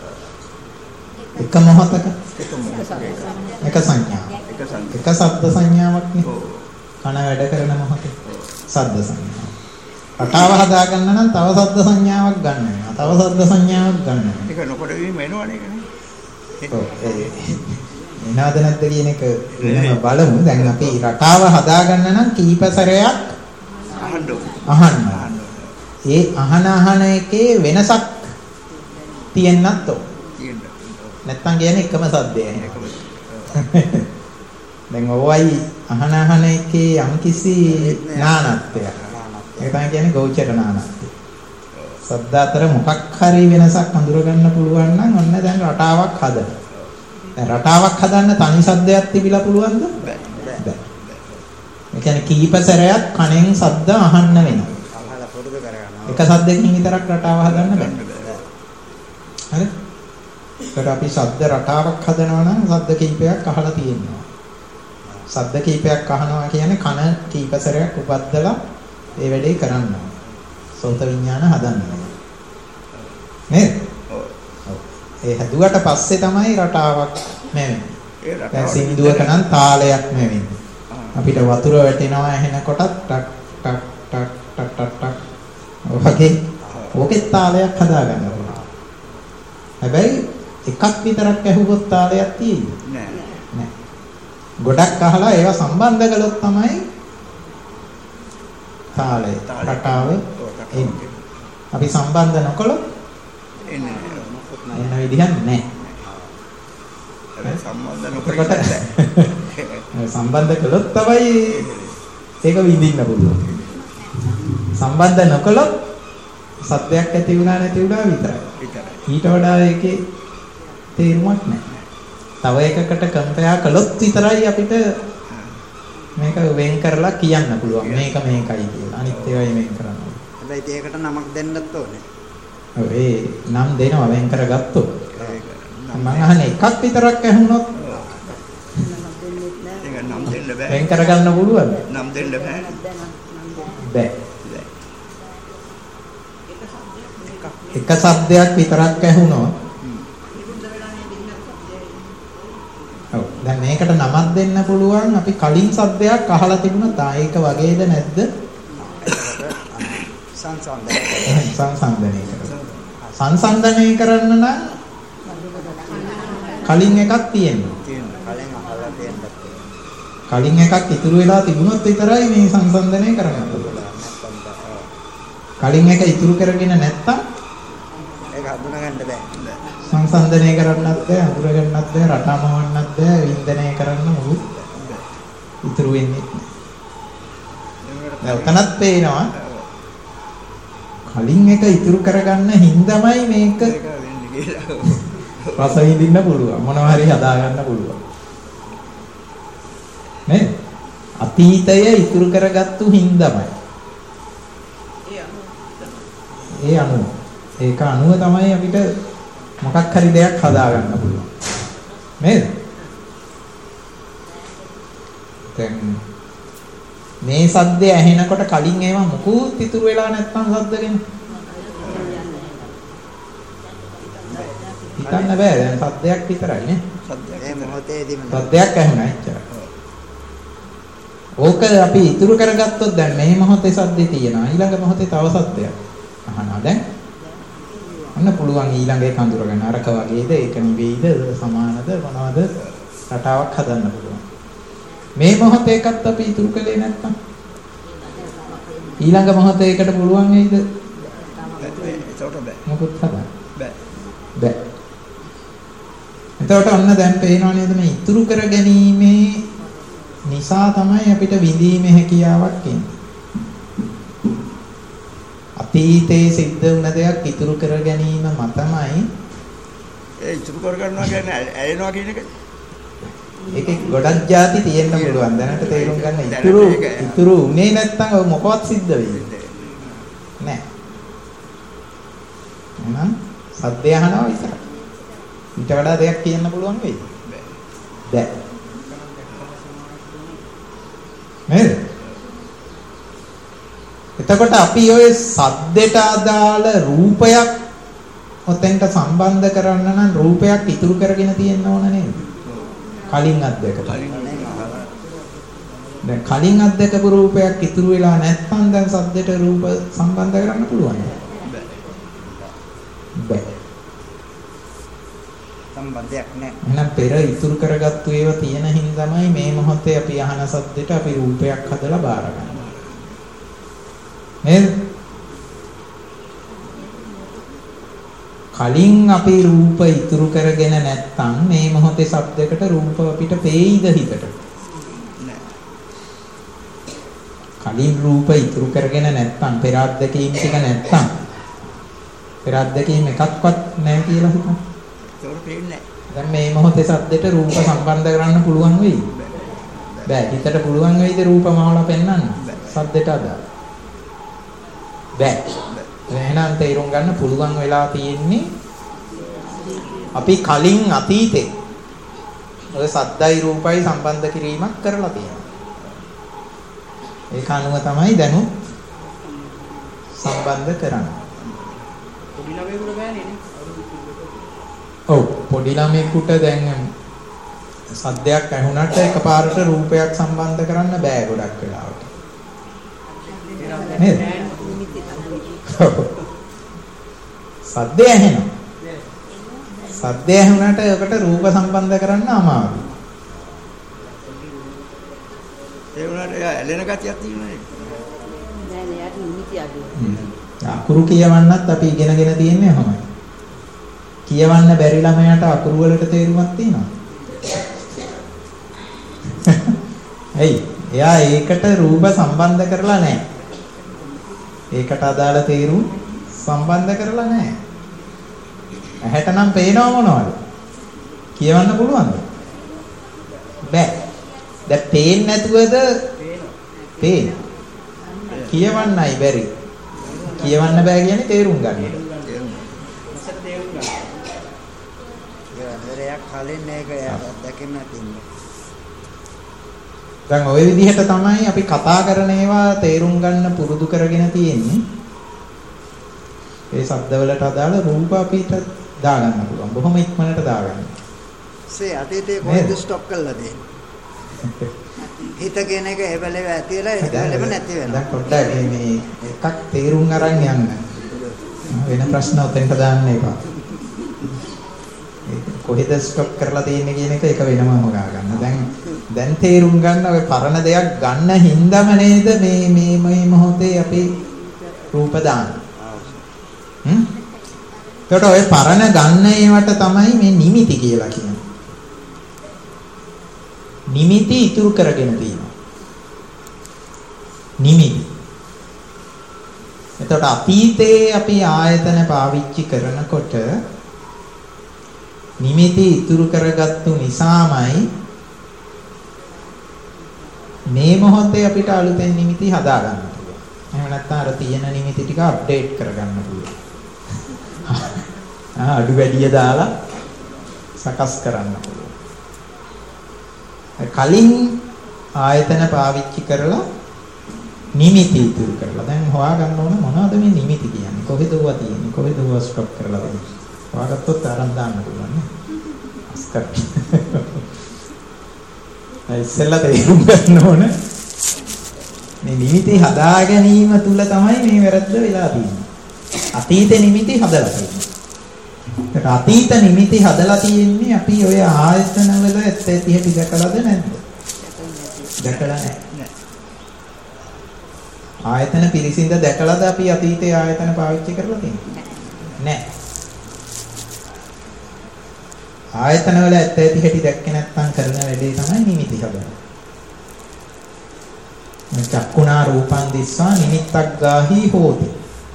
එක මොහොතක එක සංඥාවක්. එක ශබ්ද සංඥාවක් නේ. කන වැඩ කරන මොහොතේ ශබ්ද සංඥාවක්. රටාව හදා ගන්න නම් තව ශබ්ද සංඥාවක් ගන්න වෙනවා. තව ශබ්ද සංඥාවක් ගන්න වෙනවා. ඒක නොකොට වීම එනවනේ ඒකනේ. ඔව් ඒ එනවද නැද්ද කියන එක වෙනම බලමු. දැන් අපි රටාව හදා ගන්න නම් කීප සැරයක් අහන්න අහන්න. ඒ අහන අහන එකේ වෙනසක් තියෙන්නත් ඕන. තියෙන්න. නැත්තම් කියන්නේ එකම සද්දය. දැන් ඔයයි අහන අහන එකේ යම්කිසි නානත්වයක්. ඒක තමයි කියන්නේ ගෝචර නානත්වය. සද්ද අතර මොකක් හරි වෙනසක් අඳුර ගන්න පුළුවන් නම් ඔන්න දැන් රටාවක් හදන්න. දැන් රටාවක් හදන්න තනි සද්දයක් තිබිලා පුළුවන්ද? බෑ. බෑ. ඒ කියන්නේ කීප සැරයක් කණෙන් සද්ද අහන්න වෙනවා. අහලා පුරුදු කරගන්නවා. එක සද්දකින් විතරක් රටාව හදන්න බෑ. හරි? ඒකට අපි ශබ්ද රටාවක් හදනවා නම් ශබ්ද කීපයක් අහලා තියෙනවා. ශබ්ද කීපයක් අහනවා කියන්නේ කන කීප සැරයක් උපද්දලා ඒ වැඩේ කරන්න ඕනේ. සෝත විඥාන හදන්න ඕනේ. නේද? ඔව්. ඒ හදුවට පස්සේ තමයි රටාවක් නැවෙන්නේ. ඒ රටාව සින්දුවක නම් තාලයක් නැවෙන්නේ. අපිට වතුර වැටෙනවා ඇහෙනකොටත් ටක් ටක් ටක් ටක් ටක් ටක් ඔයගේ ඕකේ තාලයක් හදා ගන්න පුළුවන්. හැබැයි එකක් විතරක් ඇහුවොත් තාලයක් තියෙන්නේ නෑ. නෑ. ගොඩක් අහලා ඒවා සම්බන්ධ කළොත් තමයි තාලය රටාව එන්නේ. අපි සම්බන්ධ නොකළොත් එන්නේ නෑ. එන විදිහක් නෑ. ඒක සම්බන්ධ නොකරකට බෑ. සම්බන්ධ කළොත් තමයි ඒක විඳින්න පුළුවන්. සම්බන්ධ නොකළොත් සත්‍යයක් ඇති වුණා නැති වුණා විතරයි. විතරයි. ඊට වඩා ඒකේ තේරුමක් නැහැ. තව එකකට කම්පෙයා කළොත් විතරයි අපිට මේක වෙන් කරලා කියන්න පුළුවන්. මේක මේකයි කියලා. අනිත් ඒවායි වෙන් කරන්න. හැබැයි ඒකට නමක් දෙන්නත් ඕනේ. ඔව් ඒ නම් දෙනවා වෙන් කරගත්තොත්. මම අහන්නේ එකක් විතරක් ඇහුනොත් ඒක නම් දෙන්න බෑ. වෙන් කරගන්න පුළුවන්ද? නම් දෙන්න බෑ. බෑ. එක શબ્දයක් විතරක් ඇහුනොත් ඔව් දැන් මේකට නමක් දෙන්න පුළුවන් අපි කලින් શબ્දයක් අහලා තිබුණා ඒක වගේද නැද්ද සංසන්දනය සංසන්දනය කරන්න සංසන්දනය කරන්න නම් කලින් එකක් තියෙනවා කලින් අහලා තියෙන්නත් කලින් එකක් ඉතුරු වෙලා තිබුණොත් විතරයි මේ සංසන්දනය කරන්න පුළුවන් කලින් එක ඉතුරු කරගෙන නැත්තම් ඒක හඳුනා ගන්න බෑ. සංසන්දනය කරන්නත් බෑ, අඳුර ගන්නත් බෑ, රටාමවන්නත් බෑ, වින්දනය කරන්න මොකුත් ඉතුරු වෙන්නේ නැහැ. දැන් උතනත් පේනවා. කලින් එක ඉතුරු කරගන්න හින්දාමයි මේක රස විඳින්න පුළුවන්. මොනවා හරි හදා ගන්න පුළුවන්. නේද? අතීතය ඉතුරු කරගත්තු හින්දාමයි. ඒ අනුව ඒක අනුව තමයි අපිට මොකක් හරි දෙයක් හදා ගන්න පුළුවන්. නේද? දැන් මේ සද්දය ඇහෙනකොට කලින් ඒවා මුකුත් ඉතුරු වෙලා නැත්නම් සද්දගෙන හිතන්න බෑ. දැන් සද්දයක් විතරයි නේ. ඒ මොහොතේදීම සද්දයක් ඇහුණා එච්චරයි. ඕක අපි ඉතුරු කරගත්තොත් දැන් මේ මොහොතේ සද්දේ තියෙනවා. ඊළඟ මොහොතේ තව සද්දයක් අහනවා. දැන් අන්න පුළුවන් ඊළඟ එක අඳුරගන්න. අරක වගේද ඒක නිවේද සමානද මොනවද රටාවක් හදන්න පුළුවන්. මේ මොහොතේ එකත් අපි ඉතුරු කළේ නැත්තම් ඊළඟ මොහොතේ එකට පුළුවන් වෙයිද? ඒකට බෑ. මොකුත් හදන්න බෑ. බෑ. එතකොට ඔන්න දැන් පේනවා නේද මේ ඉතුරු කර ගැනීමේ නිසා තමයි අපිට විඳීමේ හැකියාවක් එන්නේ. අතීතයේ සිද්ධ වුණ දෙයක් ඉතුරු කර ගැනීම මතමයි. ඒ ඉතුරු කර ගන්නවා කියන්නේ ඇයෙනවා කියන එක. ඒකේ ගොඩක් જાති තියෙන්න පුළුවන්. දැනට තේරුම් ගන්න ඉතුරු ඉතුරු උනේ නැත්තම් ඔය මොකවත් සිද්ධ වෙන්නේ නැහැ. එහෙනම් සද්දය අහනවා විතරයි. ඊට වඩා දෙයක් කියන්න පුළුවන් වෙයි. බෑ. නේද? එතකොට අපි ඔය සද්දයට අදාළ රූපයක් ඔතෙන්ට සම්බන්ධ කරන්න නම් රූපයක් ඉතුරු කරගෙන තියෙන්න ඕන නේද? කලින් අද්දක. දැන් කලින් අද්දකපු රූපයක් ඉතුරු වෙලා නැත්නම් දැන් සද්දයට රූප සම්බන්ධ කරන්න පුළුවන්. බෑ. සම්බන්ධයක් නැහැ. එහෙනම් පෙර ඉතුරු කරගත්තු ඒවා තියෙන හින්දාමයි මේ මොහොතේ අපි අහන සද්දෙට අපි රූපයක් හදලා බාර ගන්නවා. නේද? කලින් අපි රූප ඉතුරු කරගෙන නැත්තම් මේ මොහොතේ සද්දයකට රූප අපිට පේයිද හිතට? කලින් රූප ඉතුරු කරගෙන නැත්තම් පෙර අද්දකීම් ටික නැත්තම් පෙර අද්දකීම් එකක්වත් නැහැ කියලා හිතන්න. ඒක පේන්නේ නැහැ. දැන් මේ මොහොතේ සද්දෙට රූප සම්බන්ධ කරන්න පුළුවන් වෙයි? බෑ. හිතට පුළුවන් වෙයිද රූප මවලා පෙන්වන්න? සද්දෙට අදාළ. බෑ. එහෙනම් තේරුම් ගන්න පුළුවන් වෙලා තියෙන්නේ අපි කලින් අතීතේ ඔය සද්දයි රූපයි සම්බන්ධ කිරීමක් කරලා තියෙනවා. ඒක අනුව තමයි දැනුත් සම්බන්ධ කරන්නේ. පොඩි ළමයෙකුට බෑනේ නේ. ඔව් පොඩි ළමයෙකුට දැන් සද්දයක් ඇහුණට එකපාරට රූපයක් සම්බන්ධ කරන්න බෑ ගොඩක් වෙලාවට. නේද? සද්දය ඇහෙනවා. සද්දය ඇහුණට ඒකට රූප සම්බන්ධ කරන්න අමාරුයි. ඒ වුණාට එයා ඇලෙන ගතියක් තියෙනනේ. දැන් එයාට නිමිති අඩුයි. අකුරු කියවන්නත් අපි ඉගෙනගෙන තියෙන්නේ ඔහොමයි. කියවන්න බැරි ළමයාට අකුරු වලට තේරුමක් තියෙනවා. එයි එයා ඒකට රූප සම්බන්ධ කරලා නැහැ. ඒකට අදාළ තේරුම් සම්බන්ධ කරලා නැහැ. ඇහැට නම් පේනව මොනවද? කියවන්න පුළුවන්ද? බෑ. දැන් පේන්නේ නැතුවද? පේන. කියවන්නයි බැරි. කියවන්න බෑ කියන්නේ තේරුම් ගන්න. ඒක කලින් මේක දැකෙන්න තින්නේ. දැන් ওই විදිහට තමයි අපි කතා කරන ඒවා තේරුම් ගන්න පුරුදු කරගෙන තියෙන්නේ. ඒ શબ્දවලට අදාළ රූප අපිට දාගන්න පුළුවන්. බොහොම ඉක්මනට දාගන්න. සේ අතීතේ කොහෙද ස්ටොක් කරලා දෙන්නේ? හිතගෙන එක එවලෙව ඇතිලා එවලෙව නැති වෙනවා. දැන් පොඩ්ඩක් මේ එකක් තේරුම් අරන් යන්න. වෙන ප්‍රශ්න උතෙන්ට දාන්න එපා. කොහෙද ස්ටොක් කරලා තියෙන්නේ කියන එක එක වෙනම හොගා ගන්න. දැන් දැන් තේරුම් ගන්න ඔය පරණ දෙයක් ගන්න හින්දාම නේද මේ මේ මේ මොහොතේ අපි රූප දාන්නේ. හ්ම්? ඒකට ඔය පරණ ගන්න ඒවට තමයි මේ නිමිති කියලා කියන්නේ. නිමිති ඉතුරු කරගෙන තියෙනවා. නිමිති. එතකොට අතීතයේ අපි ආයතන පාවිච්චි කරනකොට නිමිති ඉතුරු කරගත්තු නිසාමයි මේ මොහොතේ අපිට අලුතෙන් නිමිති හදා ගන්න පුළුවන්. එහෙම නැත්නම් අර තියෙන නිමිති ටික අප්ඩේට් කරගන්න පුළුවන්. ආ අඩු වැඩිය දාලා සකස් කරන්න පුළුවන්. කලින් ආයතන පාවිච්චි කරලා නිමිති ඉතුරු කරලා. දැන් හොයාගන්න ඕන මොනවද මේ නිමිති කියන්නේ? කොහෙද ඌවා තියෙන්නේ? කොහෙද ඌවා ස්ටොප් කරලා තියෙන්නේ? හොයාගත්තොත් ආරම්භ දාන්න පුළුවන් නේ. අස්කර්. ඒ ඉස්සෙල්ලා තේරුම් ගන්න ඕන මේ නිමිති හදා ගැනීම තුල තමයි මේ වැරද්ද වෙලා තියෙන්නේ. අතීත නිමිති හදලා තියෙන්නේ. ඒක අතීත නිමිති හදලා තියෙන්නේ අපි ඔය ආයතන වල ඇත්ත ඇති හැටි දැකලාද නැද්ද? දැකලා නැහැ. ආයතන පිරිසිඳ දැකලාද අපි අතීතයේ ආයතන පාවිච්චි කරලා තියෙන්නේ? නැහැ. ආයතන වල ඇත්ත ඇති හැටි දැක්කේ නැත්නම් කරන වැඩේ තමයි නිමිති හදන්නේ. චක්කුණා රූපං දිස්සා නිමිත්තක් ගාහි හෝති.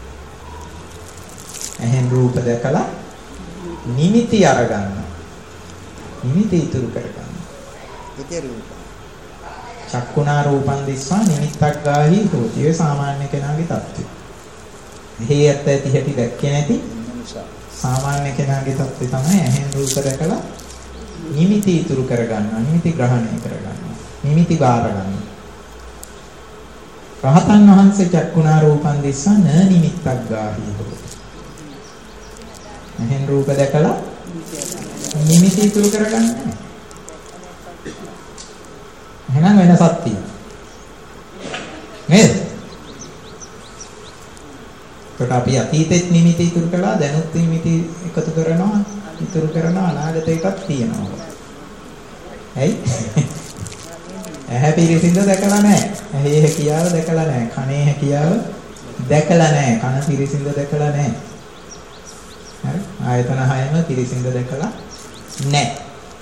එහෙන් රූප දැකලා නිමිති අරගන්න. නිමිති ඉතුරු කරගන්න. හිතේ රූප. චක්කුණා රූපං දිස්සා නිමිත්තක් ගාහි හෝති. ඒ සාමාන්‍ය කෙනාගේ தත්ත්වය. මෙහි ඇත්ත ඇති හැටි දැක්කේ නැති සාමාන්‍ය කෙනාගේ தත්ත්වය තමයි එහෙන් රූප දැකලා නිමිති ඉතුරු කරගන්නවා. නිමිති ග්‍රහණය කරගන්නවා. නිමිති බාර ගන්නවා. රහතන් වහන්සේ චක්කුණා රූපං දිස්සා න නිමිත්තක් ගාහි හෝති. එහෙන් රූප දැකලා නිමිති ඉතුරු කරගන්නවා. එහෙනම් වෙනසක් තියෙනවා. නේද? කොට අපි අතීතෙත් නිමිති ඉතුරු කළා, දැනුත් නිමිති එකතු කරනවා, ඉතුරු කරනවා, අනාගතයටත් තියෙනවා. ඇයි? ඇහැ පිරිසිඳ දැකලා නැහැ. ඇහි හැකියාව දැකලා නැහැ. කනේ හැකියාව දැකලා නැහැ. කන පිරිසිඳ දැකලා නැහැ. හරි? ආයතන හයම පිරිසිඳ දැකලා නැහැ.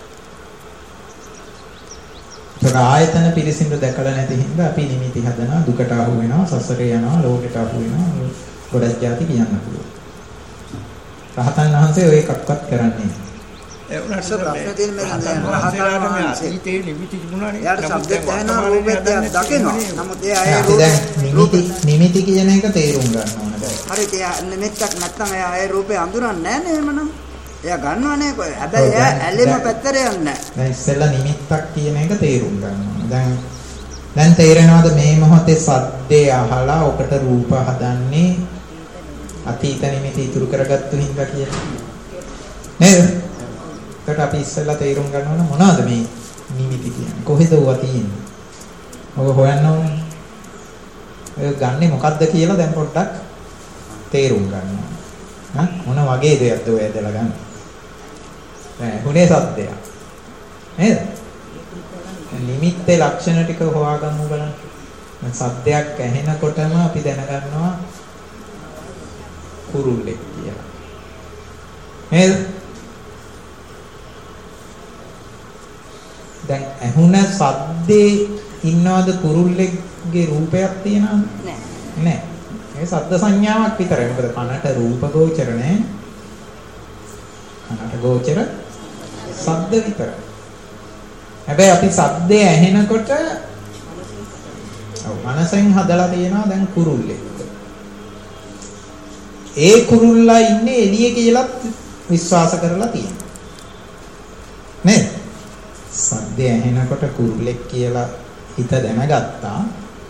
ඒක ආයතන පිරිසිඳ දැකලා නැති හින්දා අපි නිමිති හදනවා, දුකට අහු වෙනවා, සසරේ යනවා, ලෝකෙට අහු වෙනවා, ගොඩක් જાති කියන්න පුළුවන්. රහතන් වහන්සේ ඔය එකක්වත් කරන්නේ නැහැ. ඒ උනාට ප්‍රශ්න තියෙන මේ රහතන් වහන්සේ අතීතේ නිමිති තිබුණානේ. එයාට ශබ්දයක් ඇහෙනවා, රූපයක් දකිනවා. නමුත් ඒ අය අපි දැන් නිමිති නිමිති කියන එක තේරුම් ගන්න ඕන දැන්. හරි ඒ නිමිත්තක් නැත්තම් එයා ඒ රූපේ අඳුරන්නේ නැහැ නේ එමනම්. එයා ගන්නවනේ කොයි. හැබැයි එයා ඇලෙම පැත්තට යන්නේ නැහැ. දැන් ඉස්සෙල්ලා නිමිත්තක් කියන එක තේරුම් ගන්න ඕන. දැන් දැන් තේරෙනවද මේ මොහොතේ සද්දේ අහලා ඔකට රූප හදන්නේ අතීත නිමිති ඉතුරු කරගත්තු හින්දා කියලා. නේද? ඒකට අපි ඉස්සෙල්ලා තේරුම් ගන්න ඕන මොනවද මේ නිමිති කියන්නේ? කොහෙද ඌවා තියෙන්නේ? ඔබ හොයන්න ඕනේ. ඔය ගන්නෙ මොකද්ද කියලා දැන් පොඩ්ඩක් තේරුම් ගන්න ඕන. හා මොන වගේ දෙයක්ද ඔය ඇදලා ගන්න? නෑ හුනේ සද්දයක්. නේද? නිමිත්තේ ලක්ෂණ ටික හොයාගමු බලන්න. දැන් සද්දයක් ඇහෙනකොටම අපි දැනගන්නවා කුරුල්ලෙක් කියලා. නේද? දැන් ඇහුණ සද්දේ ඉන්නවද කුරුල්ලෙක්ගේ රූපයක් තියනවද? නෑ. නෑ. ඒ සද්ද සංඥාවක් විතරයි. මොකද කනට රූප ගෝචර නෑ. කනට ගෝචර සද්ද විතරයි. හැබැයි අපි සද්දේ ඇහෙනකොට ඔව් මනසෙන් හදලා තියෙනවා දැන් කුරුල්ලෙක්. ඒ කුරුල්ලා ඉන්නේ එළියේ කියලාත් විශ්වාස කරලා තියෙනවා. නේද? සද්දේ ඇහෙනකොට කුරුල්ලෙක් කියලා හිත දැනගත්තා.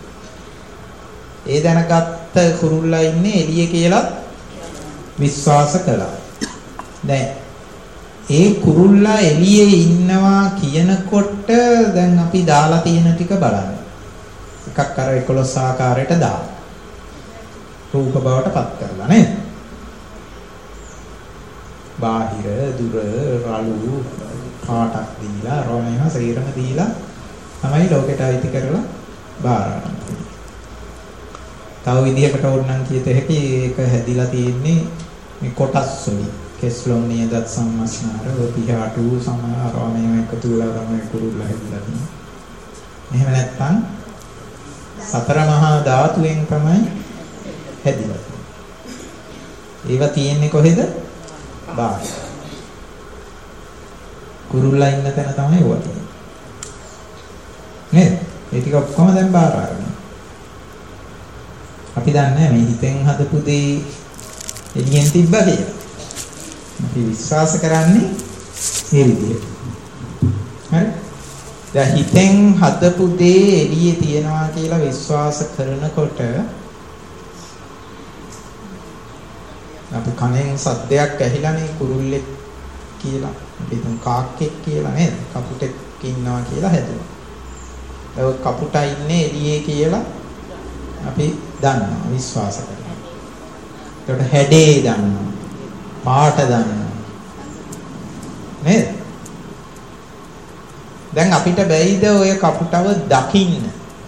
ඒ දැනගත්ත කුරුල්ලා ඉන්නේ එළියේ කියලා විශ්වාස කළා. දැන් ඒ කුරුල්ලා එළියේ ඉන්නවා කියනකොට දැන් අපි දාලා තියෙන ටික බලන්න. එකක් අර එකොළොස් ආකාරයට දාලා. රූප බවට පත් කරලා නේද? බාහිර දුර රළු පාටක් දීලා රෝමේම සීරම දීලා තමයි ලෝකෙට අයිති කරලා බාර ගන්න. තව විදිහකට ඕනනම් කියත හැකි ඒක හැදිලා තියෙන්නේ මේ කොටස් වලින්. කෙස්ලොම් නියදත් සම්මස්නාර වපිහාටු සමාරෝමේම එකතු වෙලා තමයි කුරුල්ලා හැදිලා තියෙන්නේ. එහෙම නැත්නම් සතර මහා ධාතුවෙන් තමයි හැදිලා තියෙන්නේ. ඒවා තියෙන්නේ කොහෙද? බාහිර. කුරුල්ලා ඉන්න තැන තමයි ඒවා තියෙන්නේ. නේද? ඒ ටික ඔක්කොම දැන් බාර ගන්න. අපි දන්නේ මේ හිතෙන් හදපු දේ එළියෙන් තිබ්බා කියලා. අපි විශ්වාස කරන්නේ මේ විදිහට. හරි? දැන් හිතෙන් හදපු දේ එළියේ තියනවා කියලා විශ්වාස කරනකොට අපි කනෙන් සද්දයක් ඇහිලානේ කුරුල්ලෙක් කියලා අපි හිතමු කාක්කෙක් කියලා නේද? කපුටෙක් ඉන්නවා කියලා හැදුවා. ඒ කපුටා ඉන්නේ එළියේ කියලා අපි දන්නවා විශ්වාස කරනවා. ඒකට හැඩේ දන්නවා. පාට දන්නවා. නේද? දැන් අපිට බැයිද ඔය කපුටව දකින්න?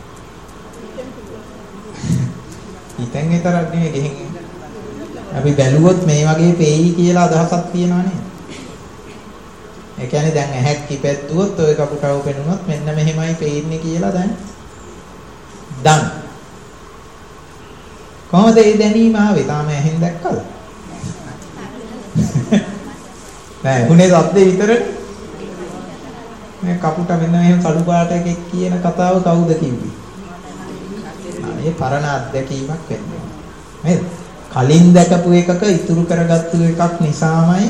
හිතෙන් විතරක් නෙවෙයි ගෙහින්. අපි බැලුවොත් මේ වගේ පේයි කියලා අදහසක් තියෙනවා නේද? ඒ කියන්නේ දැන් ඇහැක් කිපැද්දුවොත් ඔය කපුටව පෙනුනොත් මෙන්න මෙහෙමයි පේන්නේ කියලා දැන් දන්න. කොහොමද ඒ දැනීම ආවේ? තාම ඇහෙන් දැක්කද? නෑ, උනේ සද්දේ විතරනේ. මේ කපුට මෙන්න මෙහෙම කළු පාට එකක් කියන කතාව කවුද කිව්වේ? මේ පරණ අත්දැකීමක් වෙනවා. නේද? කලින් දැකපු එකක ඉතුරු කරගත්තු එකක් නිසාමයි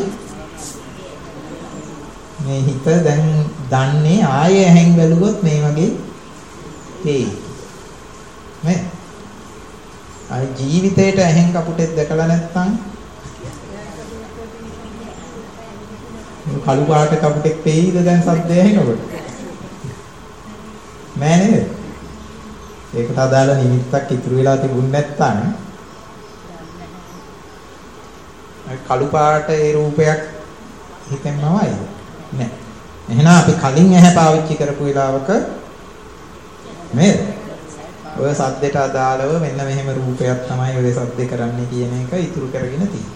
මේ හිත දැන් දන්නේ ආයේ ඇහෙන් බැලුවොත් මේ වගේ තේ. නේ? ආයි ජීවිතේට ඇහෙන් කපුටෙක් දැකලා නැත්නම් කළු පාට කපුටෙක් පෙයිද දැන් සද්දය ඇහෙනකොට? නෑ නේද? ඒකට අදාළ නිමිත්තක් ඉතුරු වෙලා තිබුණ නැත්නම් කළු පාට ඒ රූපයක් හිතෙන්නවයිද? නෑ. එහෙනම් අපි කලින් ඇහැ පාවිච්චි කරපු වෙලාවක නේද? ඔය සද්දයට අදාළව මෙන්න මෙහෙම රූපයක් තමයි ඔය සද්දේ කරන්නේ කියන එක ඉතුරු කරගෙන තියෙන්නේ.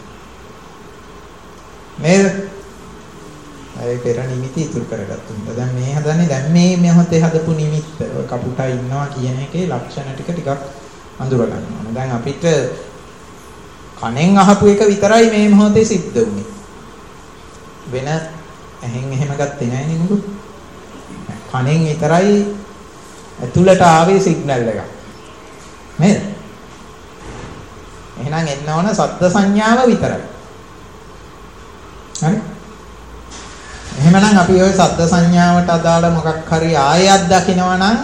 නේද? ඒ පෙර නිමිති ඉතුරු කරගත්තුන්ට. දැන් මේ හදන්නේ දැන් මේ මොහොතේ හදපු නිමිත්ත. ඔය කපුටා ඉන්නවා කියන එකේ ලක්ෂණ ටික ටිකක් අඳුර ගන්න ඕනේ. දැන් අපිට කනෙන් අහපු එක විතරයි මේ මොහොතේ සිද්ධ වුනේ. වෙන ඇහෙන් එහෙම ගත්තේ නැහැ නේ මොකද? කනෙන් විතරයි ඇතුළට ආවේ සිග්නල් එක. නේද? එහෙනම් එන්න ඕන ශබ්ද සංඥාව විතරයි. හරි? එහෙමනම් අපි ওই ශබ්ද සංඥාවට අදාළ මොකක් හරි ආයෙත් දකිනවා නම්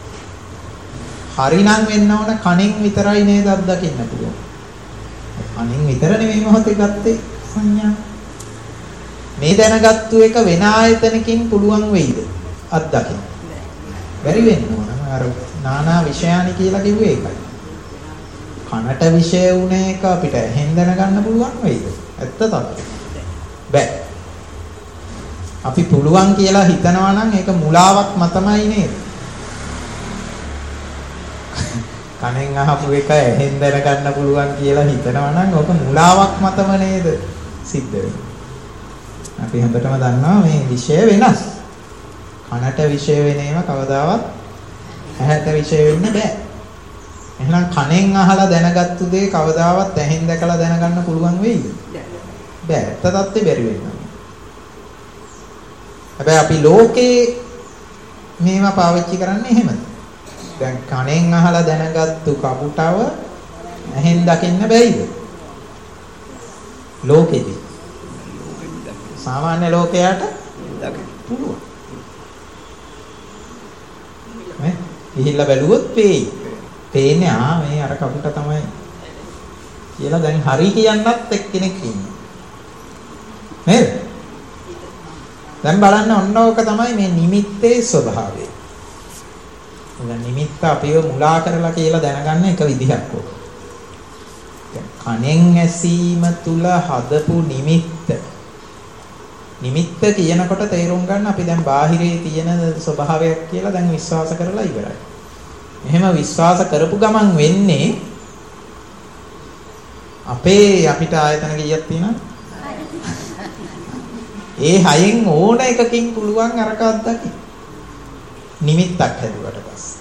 හරිනම් වෙන්න ඕන කණෙන් විතරයි නේද අත්දකින්න පුළුවන්. කණෙන් විතර නෙමෙයි මොහොතේ ගත්තේ සංඥා. මේ දැනගත්තු එක වෙන ආයතනකින් පුළුවන් වෙයිද අත්දකින්න? බැරි වෙන්න ඕන. අර නානා විෂයානි කියලා කිව්වේ ඒකයි. කනට විෂය වුණ එක අපිට ඇහෙන් දැනගන්න පුළුවන් වෙයිද? ඇත්ත තත්ත්වය. බෑ. අපි පුළුවන් කියලා හිතනවා නම් ඒක මුලාවක් මතමයි නේද? කනෙන් අහපු එක ඇහෙන් දැනගන්න පුළුවන් කියලා හිතනවා නම් ඕක මුලාවක් මතම නේද සිද්ධ වෙන්නේ. අපි හොඳටම දන්නවා මේ විෂය වෙනස්. කනට විෂය වෙන ඒවා කවදාවත් ඇහැට විෂය වෙන්න බෑ. එහෙනම් කනෙන් අහලා දැනගත්තු දේ කවදාවත් ඇහෙන් දැකලා දැනගන්න පුළුවන් වෙයිද? බෑ. ඇත්ත තත්ත්වෙ බැරි වෙනවා. හැබැයි අපි ලෝකේ මේවා පාවිච්චි කරන්නේ එහෙමද? දැන් කනෙන් අහලා දැනගත්තු කපුටව ඇහෙන් දකින්න බැයිද? ලෝකෙදී. සාමාන්‍ය ලෝකයට දකින්න පුළුවන්. නේ? ගිහිල්ලා බැලුවොත් පේයි. පේන්නේ ආ මේ අර කපුට තමයි කියලා දැන් හරි කියන්නත් එක්කෙනෙක් ඉන්නවා. නේද? දැන් බලන්න ඔන්න ඕක තමයි මේ නිමිත්තේ ස්වභාවය. දැන් නිමිත්ත අපිව මුලා කරලා කියලා දැනගන්න එක විදිහක් ඕක. කනෙන් ඇසීම තුල හදපු නිමිත්ත. නිමිත්ත කියනකොට තේරුම් ගන්න අපි දැන් බාහිරේ තියෙන ස්වභාවයක් කියලා දැන් විශ්වාස කරලා ඉවරයි. එහෙම විශ්වාස කරපු ගමන් වෙන්නේ අපේ අපිට ආයතන කීයක් තියෙනවද? ඒ හයෙන් ඕන එකකින් පුළුවන් අරක අත්දකින්න. නිමිත්තක් හැදුවට පස්සේ.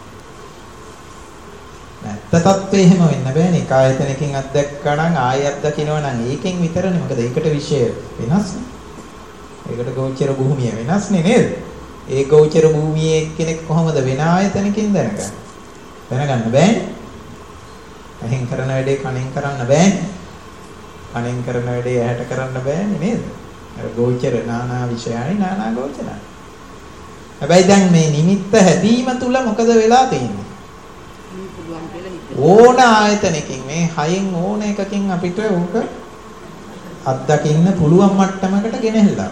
නැත්ත තත්ත්වෙ එහෙම වෙන්න බෑනේ. එක ආයතනකින් අත්දැක්කා නම් ආයෙ අත්දකින්නවා නම් ඒකෙන් විතරනේ. මොකද ඒකට විශේෂ වෙනස්නේ. ඒකට ගෝචර භූමිය වෙනස්නේ නේද? ඒ ගෝචර භූමියේ එක්කෙනෙක් කොහොමද වෙන ආයතනකින් දැනගන්නේ? දැනගන්න බෑනේ. ඇහෙන් කරන වැඩේ කනෙන් කරන්න බෑනේ. කනෙන් කරන වැඩේ ඇහැට කරන්න බෑනේ නේද? අර ගෝචර නානා විෂයයි නානා ගෝචරයි. හැබැයි දැන් මේ නිමිත්ත හැදීම තුල මොකද වෙලා තියෙන්නේ? ඕන ආයතනකින් මේ හයෙන් ඕන එකකින් අපිට උක අත්දකින්න පුළුවන් මට්ටමකට ගෙනහැල්ලා.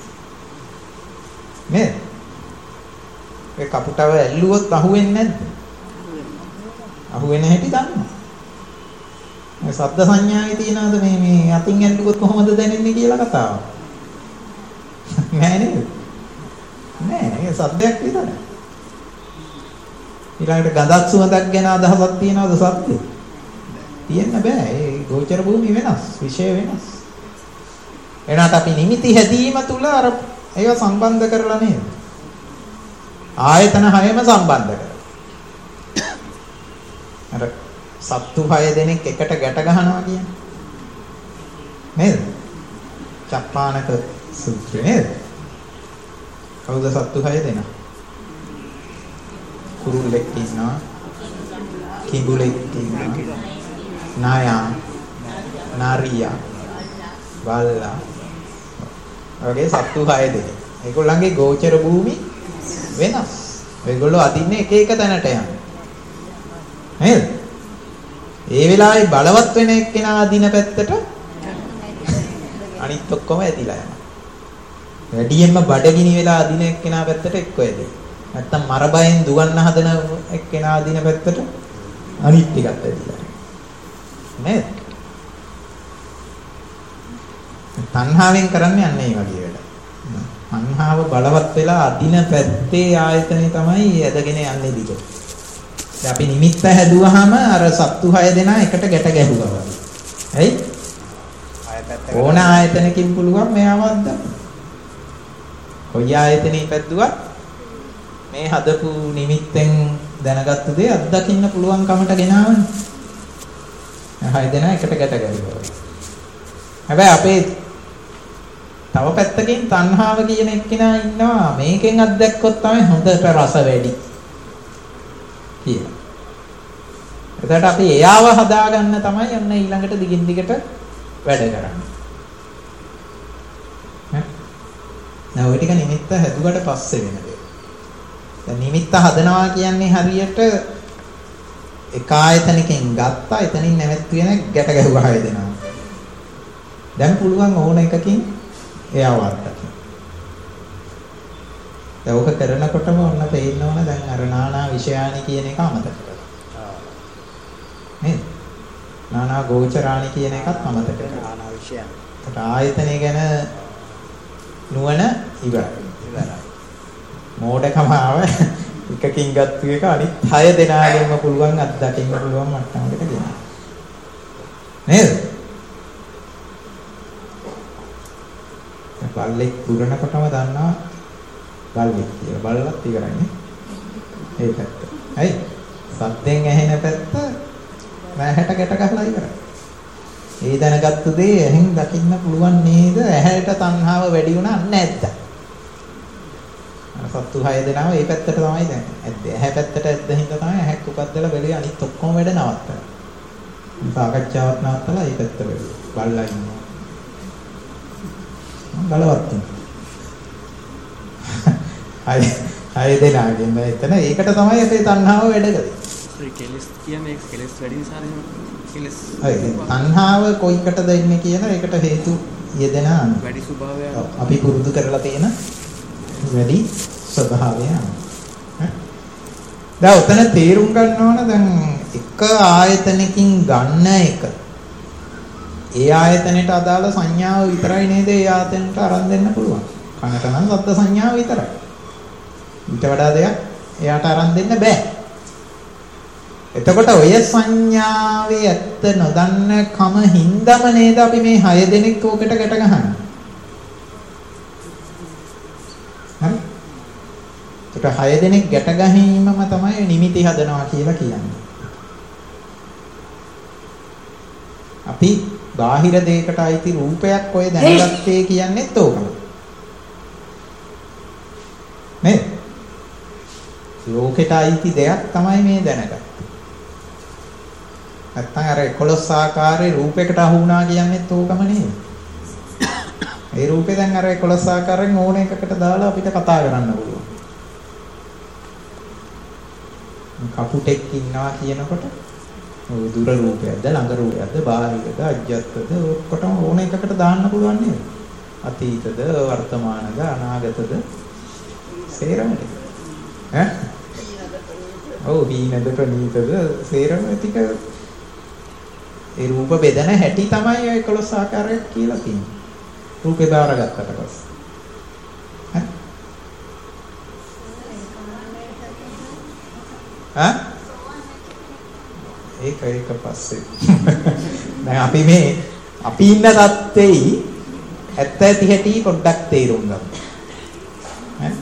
නේද? ඒ කපුටව ඇල්ලුවොත් අහුවෙන්නේ නැද්ද? අහුවෙන හැටි දන්නවා. මේ ශබ්ද සංඥාවේ තියනවාද මේ මේ අතින් ඇල්ලුවොත් කොහොමද දැනෙන්නේ කියලා කතාව. නෑ නේද? නෑ ඒ සද්දයක් විතරයි. ඊළඟට ගඳක් සුවඳක් ගැන අදහසක් තියනවද සද්ද? තියෙන්න බෑ. ඒ ගෝචර භූමිය වෙනස්, විෂය වෙනස්. එනකට අපි නිමිති හැදීම තුල අර ඒව සම්බන්ධ කරලා නේද? ආයතන හයම සම්බන්ධ කරලා. අර සත්තු හය දෙනෙක් එකට ගැට ගන්නවා කියන්නේ. නේද? චප්පානක සූත්‍රය නේද? කවුද සත්තු හය දෙනා? කුරුල්ලෙක් ඉන්නවා, කිඹුලෙක් ඉන්නවා, නායා, නාරියා, බල්ලා. වගේ සත්තු හය දෙනෙක්. ඒගොල්ලන්ගේ ගෝචර භූමි වෙනස්. ඒගොල්ලෝ අදින්නේ එක එක තැනට යනවා. නේද? ඒ වෙලාවේ බලවත් වෙන එක්කෙනා අදින පැත්තට අනිත් ඔක්කොම ඇදිලා යනවා. වැඩියෙන්ම බඩගිනි වෙලා අදින එක්කෙනා පැත්තට එක්ක ඇදෙයි. නැත්තම් මරබයෙන් දුවන්න හදන එක්කෙනා අදින පැත්තට අනිත් ටිකත් ඇදිලා. නේද? තණ්හාවෙන් කරන්නේ අන්න ඒ වගේ වැඩ. තණ්හාව බලවත් වෙලා අදින පැත්තේ ආයතනෙ තමයි ඇදගෙන යන්නේ දිගට. දැන් අපි නිමිත්ත හැදුවාම අර සත්තු හය දෙනා එකට ගැට ගැහුවා වගේ. ඇයි? ඕන ආයතනකින් පුළුවන් මෙයාව අද්දන්න. කොයි ආයතනෙ පැද්දුවත් මේ හදපු නිමිත්තෙන් දැනගත්තු දේ අත්දකින්න පුළුවන් කමට ගෙනාවනේ. හය දෙනා එකට ගැට ගැහුවා. හැබැයි අපේ තව පැත්තකින් තණ්හාව කියන එක්කෙනා ඉන්නවා මේකෙන් අත්දැක්කොත් තමයි හොඳට රස වැඩි කියලා. එතකොට අපි එයාව හදාගන්න තමයි යන්න ඊළඟට දිගින් දිගට වැඩ කරන්නේ. ඈ now ඔය ටික නිමිත්ත හැදුවට පස්සේ වෙන දේ. දැන් නිමිත්ත හදනවා කියන්නේ හරියට එක ආයතනකින් ගත්තා එතනින් නැවැත්වින ගැට ගැහුවා හය දෙනා. දැන් පුළුවන් ඕන එකකින් එයාව අත්දකින්න. දැන් ඔක කරනකොටම ඔන්න පේන්න ඕන දැන් අර නානා විෂයානි කියන එක අමතක කරලා. නේද? නානා ගෝචරානි කියන එකත් අමතක කරලා. නානා විෂයන්. ඒකට ආයතනය ගැන නුවණ ඉවරයි. ඉවරයි. මෝඩකම ආව එකකින් ගත්ත එක අනිත් හය දෙනාගෙන්ම පුළුවන් අත්දකින්න පුළුවන් මට්ටමකට ගෙනා. නේද? බල්ලෙක් පුරනකොටම දන්නවා බල්ලෙක් කියලා. බල්ලත් ඉවරයි නේ. ඒ පැත්ත. හරි. සද්දෙන් ඇහෙන පැත්ත ඇහැට ගැට ගහලා ඉවරයි. ඒ දැනගත්තු දේ ඇහෙන් දකින්න පුළුවන් නේද? ඇහැට තණ්හාව වැඩි වුණා නැද්ද? අර සත්තු හය දෙනාම ඒ පැත්තට තමයි දැන්. ඇද්ද ඇහැ පැත්තට ඇද්ද හින්දා තමයි ඇහැක් උපද්දලා බැලුවේ අනිත් ඔක්කොම වැඩ නවත්තලා. සාකච්ඡාවක් නවත්තලා ඒ පැත්ත බැලුවා. බල්ලා ඉන්නවා. බලවත් අය අය දෙනාගෙන් එතන ඒකට තමයි අපේ තණ්හාව වැඩ කරන්නේ. ඒ කෙලස් කියන්නේ ඒක කෙලස් වැඩි නිසා නේ කෙලස්. අය තණ්හාව කොයිකටද එන්නේ කියන එකට හේතු යෙදෙන වැඩි ස්වභාවය අපි පුරුදු කරලා තියෙන වැඩි ස්වභාවය. දැන් උතන තේරුම් ගන්න ඕන දැන් එක ආයතනකින් ගන්න එක ඒ ආයතනයට අදාළ සංඥාව විතරයි නේද ඒ ආයතනයට අරන් දෙන්න පුළුවන්. කනට නම් සද්ද සංඥාව විතරයි. ඊට වඩා දෙයක් එයාට අරන් දෙන්න බෑ. එතකොට ඔය සංඥාවේ ඇත්ත නොදන්න කම හින්දම නේද අපි මේ හය දෙනෙක් ඕකට ගැට ගහන්නේ. හරි? ඒක හය දෙනෙක් ගැට ගැනීමම තමයි නිමිති හදනවා කියලා කියන්නේ. අපි බාහිර දෙයකට අයිති රූපයක් ඔය දැනගත්තේ කියන්නේත් ඕකම. නේද? ලෝකෙට අයිති දෙයක් තමයි මේ දැනගත්තේ. නැත්තම් අර එකොළොස් ආකාරයේ රූපයකට අහු වුණා කියන්නේත් ඕකම නේද? ඒ රූපේ දැන් අර එකොළොස් ආකාරයෙන් ඕන එකකට දාලා අපිට කතා කරන්න පුළුවන්. කපුටෙක් ඉන්නවා කියනකොට ඔය දුර රූපයක්ද ළඟ රූපයක්ද බාහිරද අජ්ජත්ද ඔක්කොටම ඕන එකකට දාන්න පුළුවන් නේද? අතීතද වර්තමානද අනාගතද සේරම ඈ ඔව් හීනද ප්‍රනීතද සේරම ටික ඒ රූප බෙදන හැටි තමයි ඔය එකොළොස් ආකාරයක් කියලා තියෙන්නේ. රූපේ බාරගත්තට පස්සේ ඈ ඈ ඒක ඒක පස්සේ දැන් අපි මේ අපි ඉන්න තත්ත්වෙයි ඇත්ත ඇති හැටි පොඩ්ඩක් තේරුම් ගමු ඈ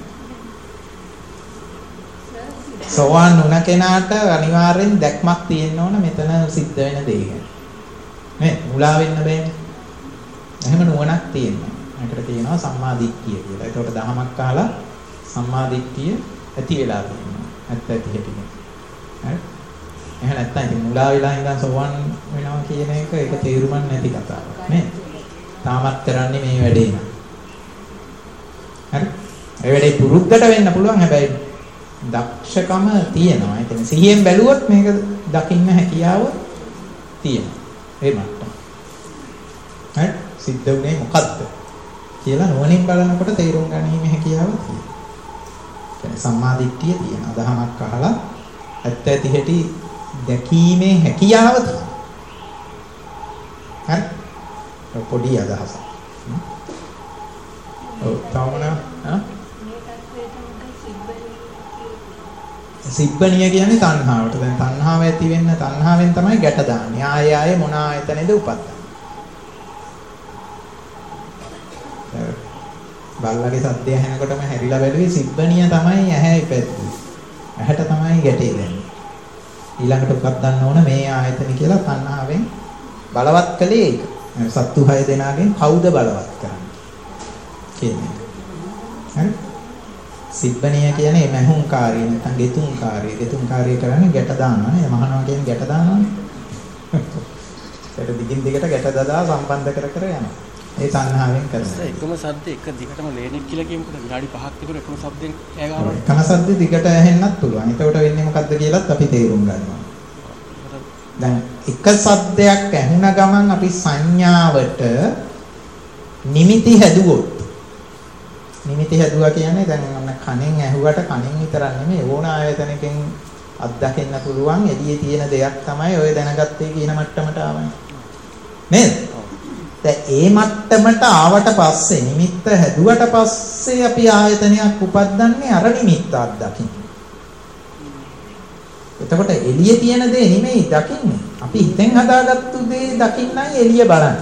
සෝවාන් වුණ කෙනාට අනිවාර්යෙන් දැක්මක් තියෙන්න ඕන මෙතන සිද්ධ වෙන දේ ගැන නේ මුලා වෙන්න බෑනේ එහෙම නුවණක් තියෙනවා මේකට කියනවා සම්මා දිට්ඨිය කියලා. ඒකට දහමක් අහලා සම්මා දිට්ඨිය ඇති වෙලා තියෙනවා ඇත්ත ඇති හැටි හරි එහෙනම් නැත්තම් ඉතින් මුලා වෙලා ඉඳන් සෝවන් වෙනවා කියන එක ඒක තේරුමක් නැති කතාවක් නේ. තාමත් කරන්නේ මේ වැඩේ න ะ. හරි. ඒ වැඩේ පුරුද්දට වෙන්න පුළුවන් හැබැයි දක්ෂකම තියෙනවා. ඒ කියන්නේ සිහියෙන් බැලුවොත් මේක දකින්න හැකියාව තියෙනවා. ඒ මට්ටම. හරි. සිද්ධ වුණේ මොකද්ද කියලා නුවණින් බලනකොට තේරුම් ගැනීම හැකියාව තියෙනවා. ඒ කියන්නේ සම්මා දිට්ඨිය තියෙනවා. දහමක් අහලා ඇත්ත ඇති හැටි දැකීමේ හැකියාව තියෙනවා. හරි. පොඩි අදහසක්. ඔව් තාමන ආ සිබ්බණිය කියන්නේ තණ්හාවට. දැන් තණ්හාව ඇති වෙන්න තණ්හාවෙන් තමයි ගැට දාන්නේ. ආය ආය මොන ආයතනෙද උපදින්නේ. බල්ලගේ සද්දය ඇහෙනකොටම හැරිලා බැලුවේ සිබ්බණිය තමයි ඇහැ ඉපැද්දුවේ. ඇහැට තමයි ගැටේ දැනෙන්නේ. ඊළඟට උපදින්න ඕන මේ ආයතන කියලා තණ්හාවෙන් බලවත් කළේ ඒක. සත්තු හය දෙනාගෙන් කවුද බලවත් කරන්නේ කියන්නේ. හරි? සිබ්බණිය කියන්නේ මේ මහුංකාරී නැත්නම් ගෙතුම්කාරී. ගෙතුම්කාරී කරන්නේ ගැට දානවා නේ. මහනවා කියන්නේ ගැට දානවානේ. ඒක දිගින් දිගට ගැට දදා සම්බන්ධ කර කර යනවා. ඒ තණ්හාවෙන් කරනවා. එකම සද්ද එක දිගටම ලේනෙක් කියලා කියමුකෝ විනාඩි පහක් විතර එකම සද්දෙන් ඈ ගන්නවා. එකම සද්ද දිගට ඇහෙන්නත් පුළුවන්. එතකොට වෙන්නේ මොකද්ද කියලාත් අපි තේරුම් ගන්නවා. දැන් එක සද්දයක් ඇහුණ ගමන් අපි සංඥාවට නිමිති හැදුවොත් නිමිති හැදුවා කියන්නේ දැන් අන්න කනෙන් ඇහුවට කනෙන් විතරක් නෙමෙයි ඕන ආයතනකින් අත්දකින්න පුළුවන් එළියේ තියෙන දෙයක් තමයි ඔය දැනගත්තේ කියන මට්ටමට ආවනේ නේද? දැන් ඒ මට්ටමට ආවට පස්සේ නිමිත්ත හැදුවට පස්සේ අපි ආයතනයක් උපද්දන්නේ අර නිමිත්ත අත්දකින්න. එතකොට එළියේ තියෙන දේ නෙමෙයි දකින්නේ. අපි හිතෙන් හදාගත්තු දේ දකින්නයි එළිය බලන්නේ.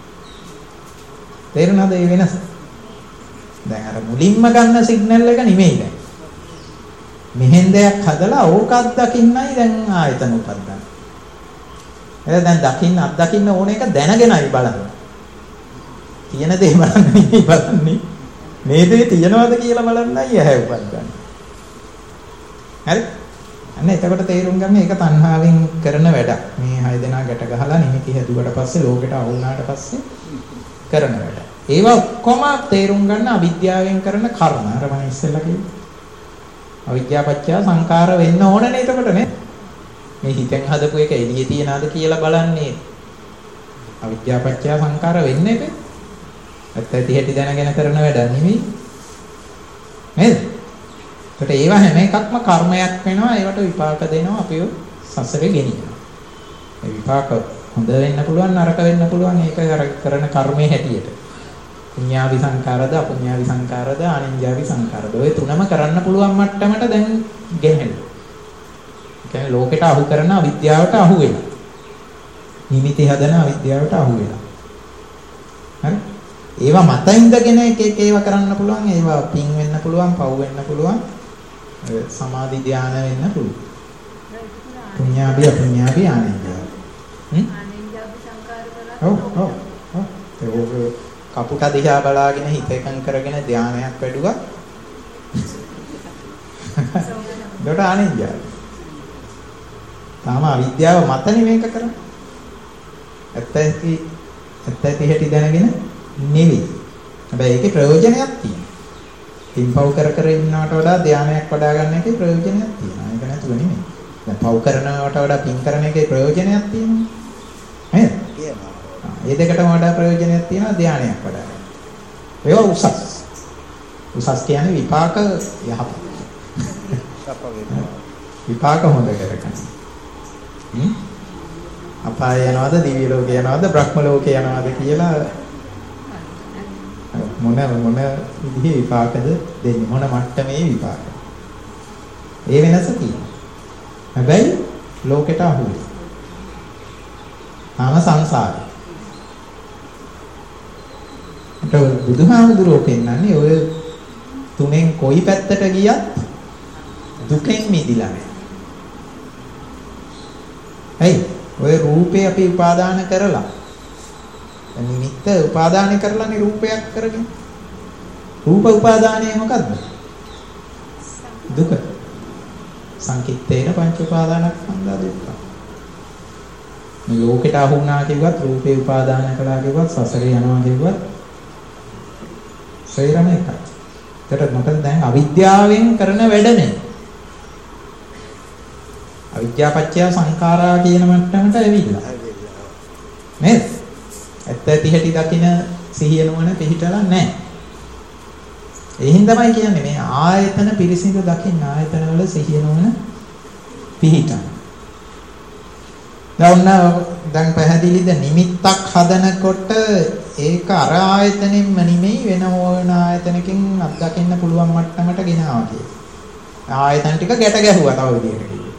තේරුණාද මේ වෙනස? දැන් අර මුලින්ම ගන්න සිග්නල් එක නෙමෙයි දැන්. මෙහෙන් දෙයක් හදලා ඕකත් දකින්නයි දැන් ආයතන උපදින්න. එහෙනම් දැන් දකින්න අත්දකින්න ඕන එක දැනගෙනයි බලන්නේ. තියෙන දේ බලන්නේ නෙමෙයි බලන්නේ. මේ දේ තියනවද කියලා බලන්නයි ඇහැ උපදින්නේ. හරි? අන්න එතකොට තේරුම් ගන්න මේක තණ්හාවෙන් කරන වැඩක්. මේ හය දෙනා ගැට ගහලා නිමිති හැදුවට පස්සේ ලෝකෙට අවු වුණාට පස්සේ කරන වැඩ. ඒවා ඔක්කොම තේරුම් ගන්න අවිද්‍යාවෙන් කරන කර්ම. අර මම ඉස්සෙල්ලා කිව්වා. අවිද්‍යාපච්චය සංකාර වෙන්න ඕනනේ එතකොට නේ. මේ හිතෙන් හදපු එක එළියේ තියනවාද කියලා බලන්නේ. අවිද්‍යාපච්චය සංකාර වෙන්නේ ඒක. ඇත්ත ඇති හැටි දැනගෙන කරන වැඩ නෙමෙයි. නේද? ඒකට ඒවා හැම එකක්ම කර්මයක් වෙනවා. ඒවට විපාක දෙනවා අපිව සසරේ ගෙනියනවා. ඒ විපාක හොඳ වෙන්න පුළුවන් නරක වෙන්න පුළුවන්. ඒක අර කරන කර්මයේ හැටියට. පුඤ්ඤාවි සංකාරද අපුඤ්ඤාවි සංකාරද අනිඤ්ඤාවි සංකාරද ඔය තුනම කරන්න පුළුවන් මට්ටමට දැන් ගෙනෙනවා. ඒ කියන්නේ ලෝකෙට අහු කරන අවිද්‍යාවට අහු වෙනවා. නිමිති හදන අවිද්‍යාවට අහු වෙනවා. හරි? ඒවා මත ඉඳගෙන එක එක ඒවා කරන්න පුළුවන්. ඒවා පින් වෙන්න පුළුවන්, පව් වෙන්න පුළුවන්. සමාධි ධානය වෙන්න පුළුවන්. පුඤ්ඤාභි අපුඤ්ඤාභි ආනන්දය. හ්ම්? ආනන්දය සංකාර කරලා ඔව් ඔව් ඔව්. ඒක කපුට දිහා බලාගෙන හිත එකඟ කරගෙන ධානයක් වැඩුවා. දොඩ ආනන්දය. තාම අවිද්‍යාව මතනේ මේක කරන්නේ. ඇත්ත ඇති ඇත්ත ඇති හැටි දැනගෙන නෙවෙයි. හැබැයි ඒකේ ප්‍රයෝජනයක් තියෙනවා. තින්පව් කර කර ඉන්නවට වඩා ධානයක් වඩා ගන්න එකේ ප්‍රයෝජනයක් තියෙනවා. ඒක නැතුව නෙමෙයි. දැන් පව් කරනවට වඩා පින් කරන එකේ ප්‍රයෝජනයක් තියෙනවා. නේද? තියෙනවා. මේ දෙකටම වඩා ප්‍රයෝජනයක් තියෙනවා ධානයක් වඩා. ඒවා උසස්. උසස් කියන්නේ විපාක යහපත්. සප වේදනා. විපාක හොඳ කරගන්න. හ්ම්? අපාය යනවාද දිව්‍ය ලෝක යනවාද බ්‍රහ්ම ලෝක යනවාද කියලා මොන මොන විදිහේ විපාකද දෙන්නේ මොන මට්ටමේ විපාක. ඒ වෙනස තියෙනවා. හැබැයි ලෝකෙට අහු වෙයි. ආම සංසාරේ. ඒත් බුදුහාමුදුරුවෝ පෙන්නන්නේ ඔය තුනෙන් කොයි පැත්තට ගියත් දුකෙන් මිදිලා නැහැ. හයි ඔය රූපේ අපි උපාදාන කරලා නිමිත්ත උපාදාන කරලානේ රූපයක් කරගෙන. රූප උපාදානය මොකද්ද? දුක. සංකිට්ඨේන පංච උපාදානස්කන්ධා දුක්ඛ. මේ ලෝකෙට අහු වුණා කියුවත් රූපේ උපාදාන කළා කියුවත් සසරේ යනවා කියුවත් සේරම එකයි. ඒකට මොකද දැන් අවිද්‍යාවෙන් කරන වැඩනේ. අවිද්‍යා පත්‍ය සංඛාරා කියන මට්ටමට ඇවිල්ලා. නේද? ඇත්ත ඇති හැටි දකින සිහිය නුවණ පිහිටලා නැහැ. ඒ හින්දාමයි කියන්නේ මේ ආයතන පිරිසිදු දකින්න ආයතන වල සිහිය නුවණ පිහිටන. දැන් දැන් පැහැදිලිද නිමිත්තක් හදනකොට ඒක අර ආයතනෙන්ම නෙමෙයි වෙන ඕන ආයතනකින් අත්දකින්න පුළුවන් මට්ටමට ගෙනාවා කියන්නේ. ආයතන ටික ගැට ගැහුවා තව විදිහකට කිව්වොත්.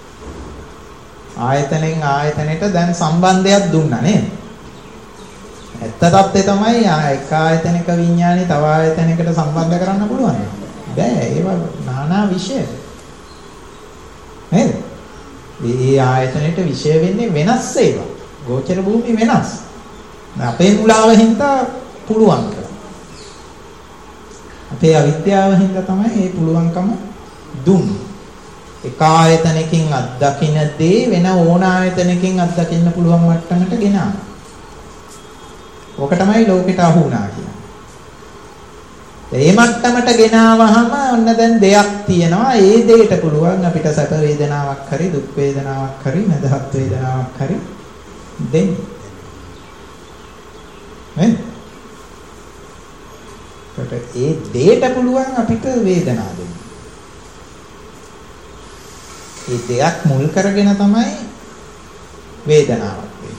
ආයතනෙන් ආයතනෙට දැන් සම්බන්ධයක් දුන්නා නේද? ඇත්ත තත්ත්වය තමයි එක ආයතනික විඥානේ තව ආයතනයකට සම්බන්ධ කරන්න පුළුවන්. බෑ ඒවා নানা විශේෂ. නේද? මේ ආයතනයට විශේෂ වෙන්නේ වෙනස් ඒවා. ගෝචර භූමි වෙනස්. අපේ මුලාව හින්දා පුළුවන් කරා. අපේ අවිද්‍යාව හින්දා තමයි මේ පුළුවන්කම දුන්නේ. එක ආයතනකින් අත්දකින්න දේ වෙන ඕන ආයතනකින් අත්දකින්න පුළුවන් මට්ටමට ගෙනාවා. ඕක තමයි ලෝකෙට අහු වුණා කියන්නේ. ඒ මට්ටමට ගෙනාවහම ඔන්න දැන් දෙයක් තියෙනවා. ඒ දෙයට පුළුවන් අපිට සැප වේදනාවක් හරි දුක් වේදනාවක් හරි මදහත් වේදනාවක් හරි දෙන්න. නේ? ඒකට ඒ දෙයට පුළුවන් අපිට වේදනාව දෙන්න. ඒ දෙයක් මුල් කරගෙන තමයි වේදනාවක් වෙන්නේ.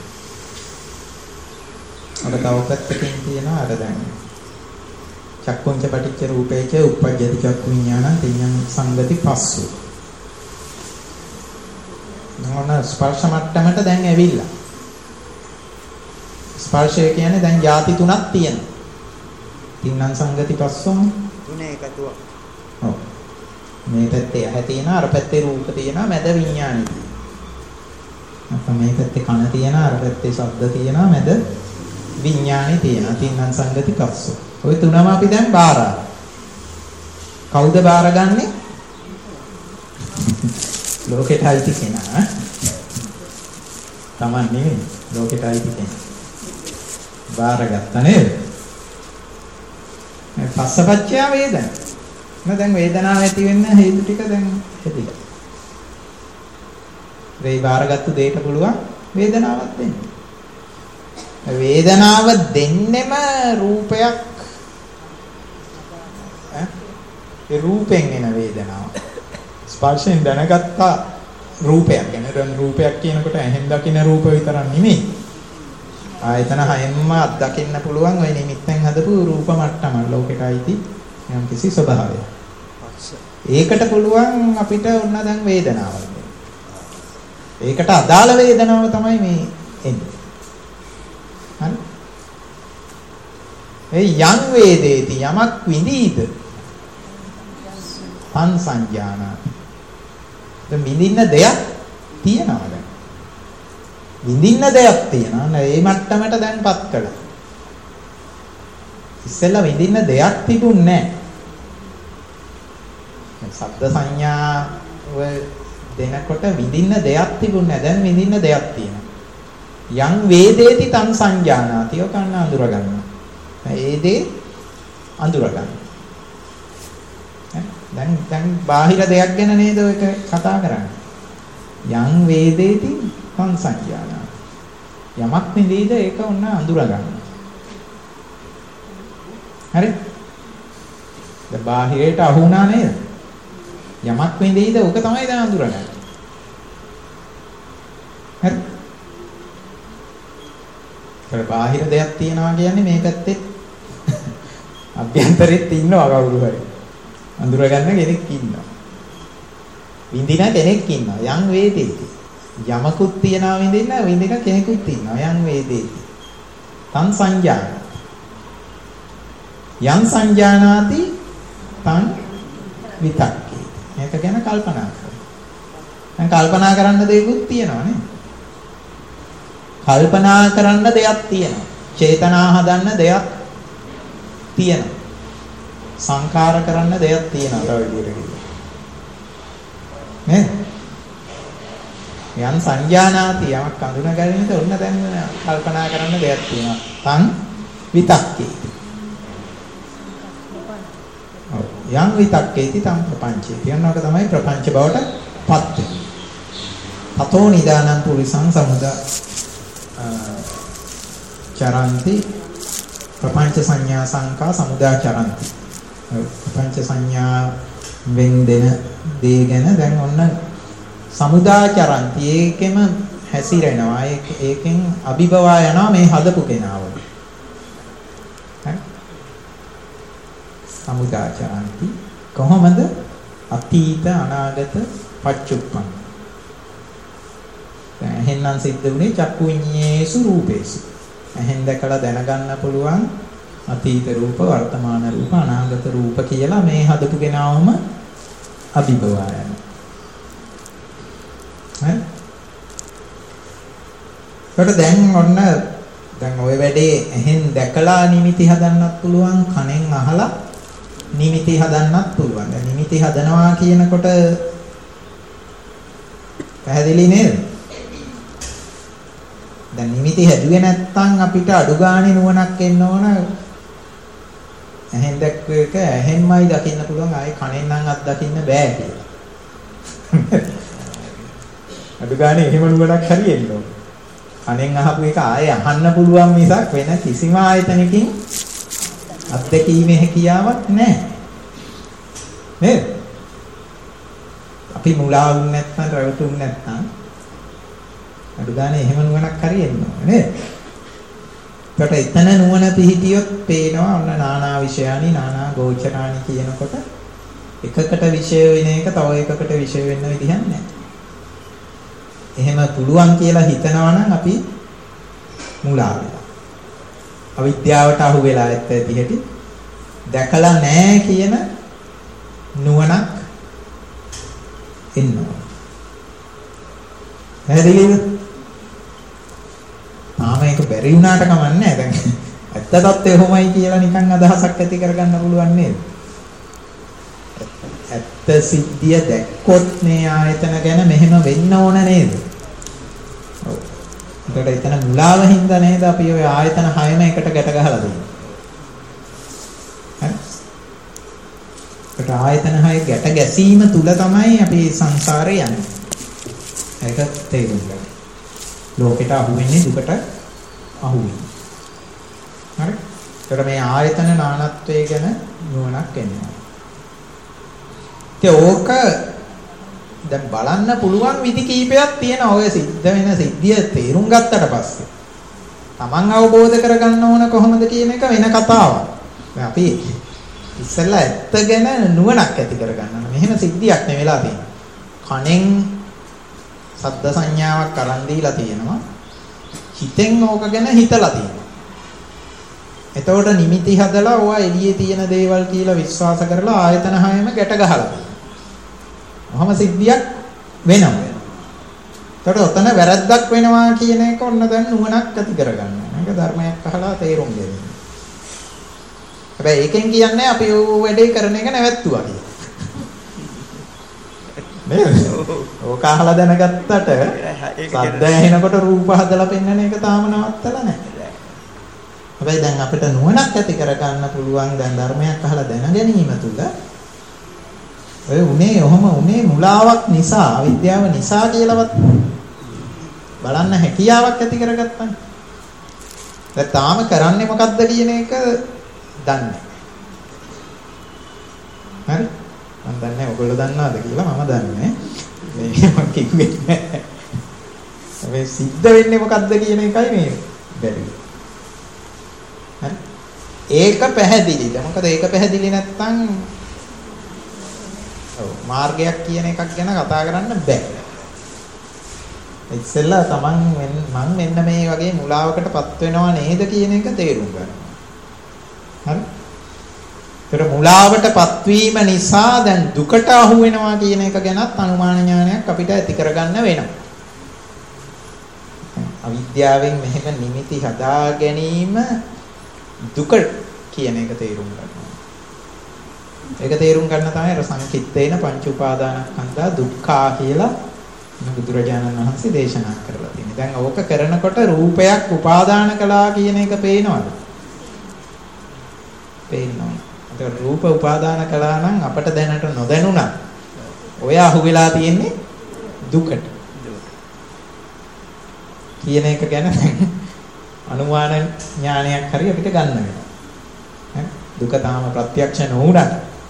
අර තව පැත්තකින් තියෙනවා අර දැන් චක්කුංච පටිච්ච රූපේච උප්පජ්ජති චක්කු විඥානං තිඤ්ඤං සංගති පස්සු. මොන ස්පර්ශ මට්ටමට දැන් ඇවිල්ලා. ස්පර්ශය කියන්නේ දැන් ಜಾති තුනක් තියෙනවා. තිඤ්ඤං සංගති පස්සෝ තුනේ එකතුවක්. ඔව්. මේ පැත්තේ ඇහැ තියෙනවා අර පැත්තේ රූප තියෙනවා මැද විඥානි තියෙනවා. අප මේ පැත්තේ කන තියෙනවා අර පැත්තේ ශබ්ද තියෙනවා මැද විඥානි තියෙනවා. තින්නං සංගති පස්සෝ. ඔය තුනම අපි දැන් බාරා. කවුද බාරගන්නේ? ලෝකෙට අයිති කෙනා. Taman නෙවෙයි ලෝකෙට අයිති කෙනා. බාරගත්තා නේද? මේ පස්සපච්චය වේදනා. නේද දැන් වේදනාව ඇති වෙන්න හේතු ටික දැන් හැදිලා. මේ බාරගත්තු දෙයට පුළුවන් වේදනාවක් දෙන්න. වේදනාව දෙන්නෙම රූපයක් ඈ ඒ රූපෙන් එන වේදනාව ස්පර්ශයෙන් දැනගත්ත රූපයක් ගැන රූපයක් කියනකොට ඇහෙන් දකින්න රූප විතරක් නෙමෙයි ආයතන හයෙන්ම අත්දකින්න පුළුවන් ওই නිමිත්තෙන් හදපු රූප මට්ටම ලෝකෙට අයිති යම් කිසි ස්වභාවයක්. ඒකට පුළුවන් අපිට ඔන්න දැන් වේදනාවක් දෙන්න. ඒකට අදාළ වේදනාව තමයි මේ එන්නේ. හරි. ඒ යං වේදේති යමක් විඳීද තං සංජානාති. දැන් විඳින්න දෙයක් තියනවා දැන්. විඳින්න දෙයක් තියනවා. මේ මට්ටමට දැන්පත් කළා. ඉස්සෙල්ලා විඳින්න දෙයක් තිබුණේ නැහැ. ශබ්ද සංඥාව දෙනකොට විඳින්න දෙයක් තිබුණේ නැහැ. දැන් විඳින්න දෙයක් තියෙනවා. යං වේදේති තං සංජානාති. ඔක අන්න අඳුර ගන්නවා. ඒ දේ අඳුර ගන්න. දැන් දැන් බාහිර දෙයක් ගැන නේද ඔයක කතා කරන්නේ. යං වේදේති තං සංජානාති. යමක් නිදීද ඒක ඔන්න අඳුර ගන්න. හරි? දැන් බාහිරයට අහු වුණා නේද? යමක් නිදීද ඕක තමයි දැන් අඳුරගන්නේ. හරි? ඒක බාහිර දෙයක් තියනවා කියන්නේ මේ පැත්තේ අභ්‍යන්තරෙත් ඉන්නවා කවුරු හරි. අඳුර ගන්න කෙනෙක් ඉන්නවා. විඳින කෙනෙක් ඉන්නවා. යං වේදේති. යමකුත් තියනවා විඳින්න විඳින කෙනෙකුත් ඉන්නවා. යං වේදේති. තං සංජානාති. යං සංජානාති තං විතක්කේ. මේක ගැන කල්පනා කරනවා. දැන් කල්පනා කරන්න දෙයක්ත් තියෙනවා නේ. කල්පනා කරන්න දෙයක් තියෙනවා. චේතනා හදන්න දෙයක් තියෙනවා. සංඛාර කරන්න දෙයක් තියෙනවා. තව විදිහට කියනවා. නේද? යන් සංජානාති යමක් අඳුනගන්නද ඔන්න දැන් කල්පනා කරන්න දෙයක් තියෙනවා. තං විතක්කේ. ඔව්. යම් විතක්කේති තං ප්‍රපංචේති. යන්නක තමයි ප්‍රපංච බවට පත් වෙන්නේ. තතෝ නිදානං පුරිසං සමුදා චරಂತಿ ප්‍රපංච සංඥා සංකා සමුදා චරಂತಿ. ප්‍රපංච සංඥා වෙන් දෙන දේ ගැන දැන් ඔන්න සමුදා චරಂತಿ ඒකෙම හැසිරෙනවා. ඒක ඒකෙන් අභිභවා යනවා මේ හදපු කෙනාව. හරි? සමුදා චරಂತಿ කොහොමද? අතීත අනාගත පච්චුප්පං. දැන් එහෙනම් සිද්ධ වුණේ චක්කු විඤ්ඤේසු රූපේසු. එහෙන් දැකලා දැනගන්න පුළුවන් අතීත රූප වර්තමාන රූප අනාගත රූප කියලා මේ හදපු කෙනාවම අභිභවා යනවා. හරි? කොට දැන් ඔන්න දැන් ওই වැඩේ එහෙන් දැකලා නිමිති හදන්නත් පුළුවන් කනෙන් අහලා නිමිති හදන්නත් පුළුවන්. දැන් නිමිති හදනවා කියනකොට පැහැදිලි නේද? දැන් නිමිති හැදුවේ නැත්නම් අපිට අඩු ගානේ නුවණක් එන්න ඕන. ඇහෙන් දැක්ක එක ඇහෙන්මයි දකින්න පුළුවන්. ආයේ කනෙන් නම් අත් දකින්න බෑ කියලා. අඩු ගානේ එහෙම නුවණක් හරි එන්න ඕන. කනෙන් අහපු එක ආයේ අහන්න පුළුවන් මිසක් වෙන කිසිම ආයතනකින් අත්දැකීමේ හැකියාවක් නැහැ. නේද? අපි මුලා වුනේ නැත්නම් රැවටුනේ නැත්නම් අඩු ගානේ එහෙම නුවණක් හරි එන්න ඕන නේද? ඒකට එතන නුවණ පිහිටියොත් පේනවා ඔන්න නානා විෂයානි නානා ගෝචරානි කියනකොට එකකට විෂය වෙන එක තව එකකට විෂය වෙන්න විදිහක් නැහැ. එහෙම පුළුවන් කියලා හිතනවා නම් අපි මුලා වෙනවා. අවිද්‍යාවට අහු වෙලා ඇත්ත ඇති දැකලා නැහැ කියන නුවණක් එන්නවා. පැහැදිලිද? තාම ඒක බැරි වුණාට කමන්නේ නැහැ. දැන් ඇත්ත තත්ත්වය කොහොමයි කියලා නිකන් අදහසක් ඇති කරගන්න පුළුවන් නේද? ඇත්ත සිද්ධිය දැක්කොත් මේ ආයතන ගැන මෙහෙම වෙන්න ඕන නේද? ඔව්. ඒකට එතන මුලාව හින්දා නේද අපි ওই ආයතන හයම එකට ගැට ගහලා දෙන්නේ. හරි? ඒකට ආයතන හය ගැට ගැසීම තුල තමයි අපි සංසාරේ යන්නේ. ඒක තේරුම් ගන්න. ලෝකෙට අහු වෙන්නේ දුකට අහු වෙන්නේ. හරි? ඒකට මේ ආයතන නානත්වයේ ගැන නුවණක් එනවා. ඕක දැන් බලන්න පුළුවන් විදි කීපයක් තියෙනවා. ඔය සිද්ධ වෙන සිද්ධිය තේරුම් ගත්තට පස්සේ Taman අවබෝධ කරගන්න ඕන කොහොමද කියන එක වෙන කතාවක්. දැන් අපි ඉස්සෙල්ලා ඇත්ත ගැන නුවණක් ඇති කරගන්න ඕන. මෙහෙම සිද්ධියක් නෙවෙලා තියෙන්නේ. කණෙන් සද්ද සංඥාවක් අරන් දීලා තියෙනවා. හිතෙන් ඕක ගැන හිතලා තියෙනවා. එතකොට නිමිති හදලා ඕවා එළියේ තියෙන දේවල් කියලා විශ්වාස කරලා ආයතන හයම ගැට ගහලා ඔහම සිද්ධියක් වෙනවා. ඒකට ඔතන වැරද්දක් වෙනවා කියන එක ඔන්න දැන් නුවණක් ඇති කරගන්න. මේක ධර්මයක් අහලා තේරුම් ගන්න. හැබැයි ඒකෙන් කියන්නේ අපි ඔය වැඩේ කරන එක නැවැත්තුවා කියලා. නේද? ඕක අහලා දැනගත්තට සද්ද ඇහෙනකොට රූප හදලා පෙන්වන එක තාම නවත්තලා නැහැ. හැබැයි දැන් අපිට නුවණක් ඇති කරගන්න පුළුවන් දැන් ධර්මයක් අහලා දැන ගැනීම තුළ ඔය උනේ ඔහම උනේ මුලාවක් නිසා, අවිද්‍යාව නිසා කියලාවත් බලන්න හැකියාවක් ඇති කරගත්තානේ. දැන් තාම කරන්නේ මොකද්ද කියන එක දන්නේ. හරි? මම දන්නේ ඔයගොල්ලෝ දන්නවද කියලා මම දන්නේ. මේ මම කිව්වේ නැහැ. මේ සිද්ධ වෙන්නේ මොකද්ද කියන එකයි මේ බැරි. හරි? ඒක පැහැදිලිද? මොකද ඒක පැහැදිලි නැත්නම් ඔව් මාර්ගයක් කියන එකක් ගැන කතා කරන්න බෑ. ඉතින්ලා තමන් මම මෙන්න මේ වගේ මුලාවකටපත් වෙනව නේද කියන එක තේරුම් ගන්නවා. හරි? ඒතර මුලාවටපත් වීම නිසා දැන් දුකට අහු වෙනවා කියන එක ගැනත් අනුමාන ඥානයක් අපිට ඇති කරගන්න වෙනවා. අවිද්‍යාවෙන් මෙහෙම නිමිති හදා ගැනීම දුක කියන එක තේරුම් ගන්නවා. ඒක තේරුම් ගන්න තමයි අර සංකිට්ඨේන පංච උපාදානස්කන්ධා දුක්ඛා කියලා බුදුරජාණන් වහන්සේ දේශනා කරලා තියෙනවා. දැන් ඕක කරනකොට රූපයක් උපාදාන කළා කියන එක පේනවද? පේනවා. ඒක රූප උපාදාන කළා නම් අපට දැනට නොදැනුණා. ඔය අහුවෙලා තියෙන්නේ දුකට. කියන එක ගැන අනුමාන ඥානයක් හරි අපිට ගන්න වෙනවා. හරි? දුක තාම ප්‍රත්‍යක්ෂ නොවුණා.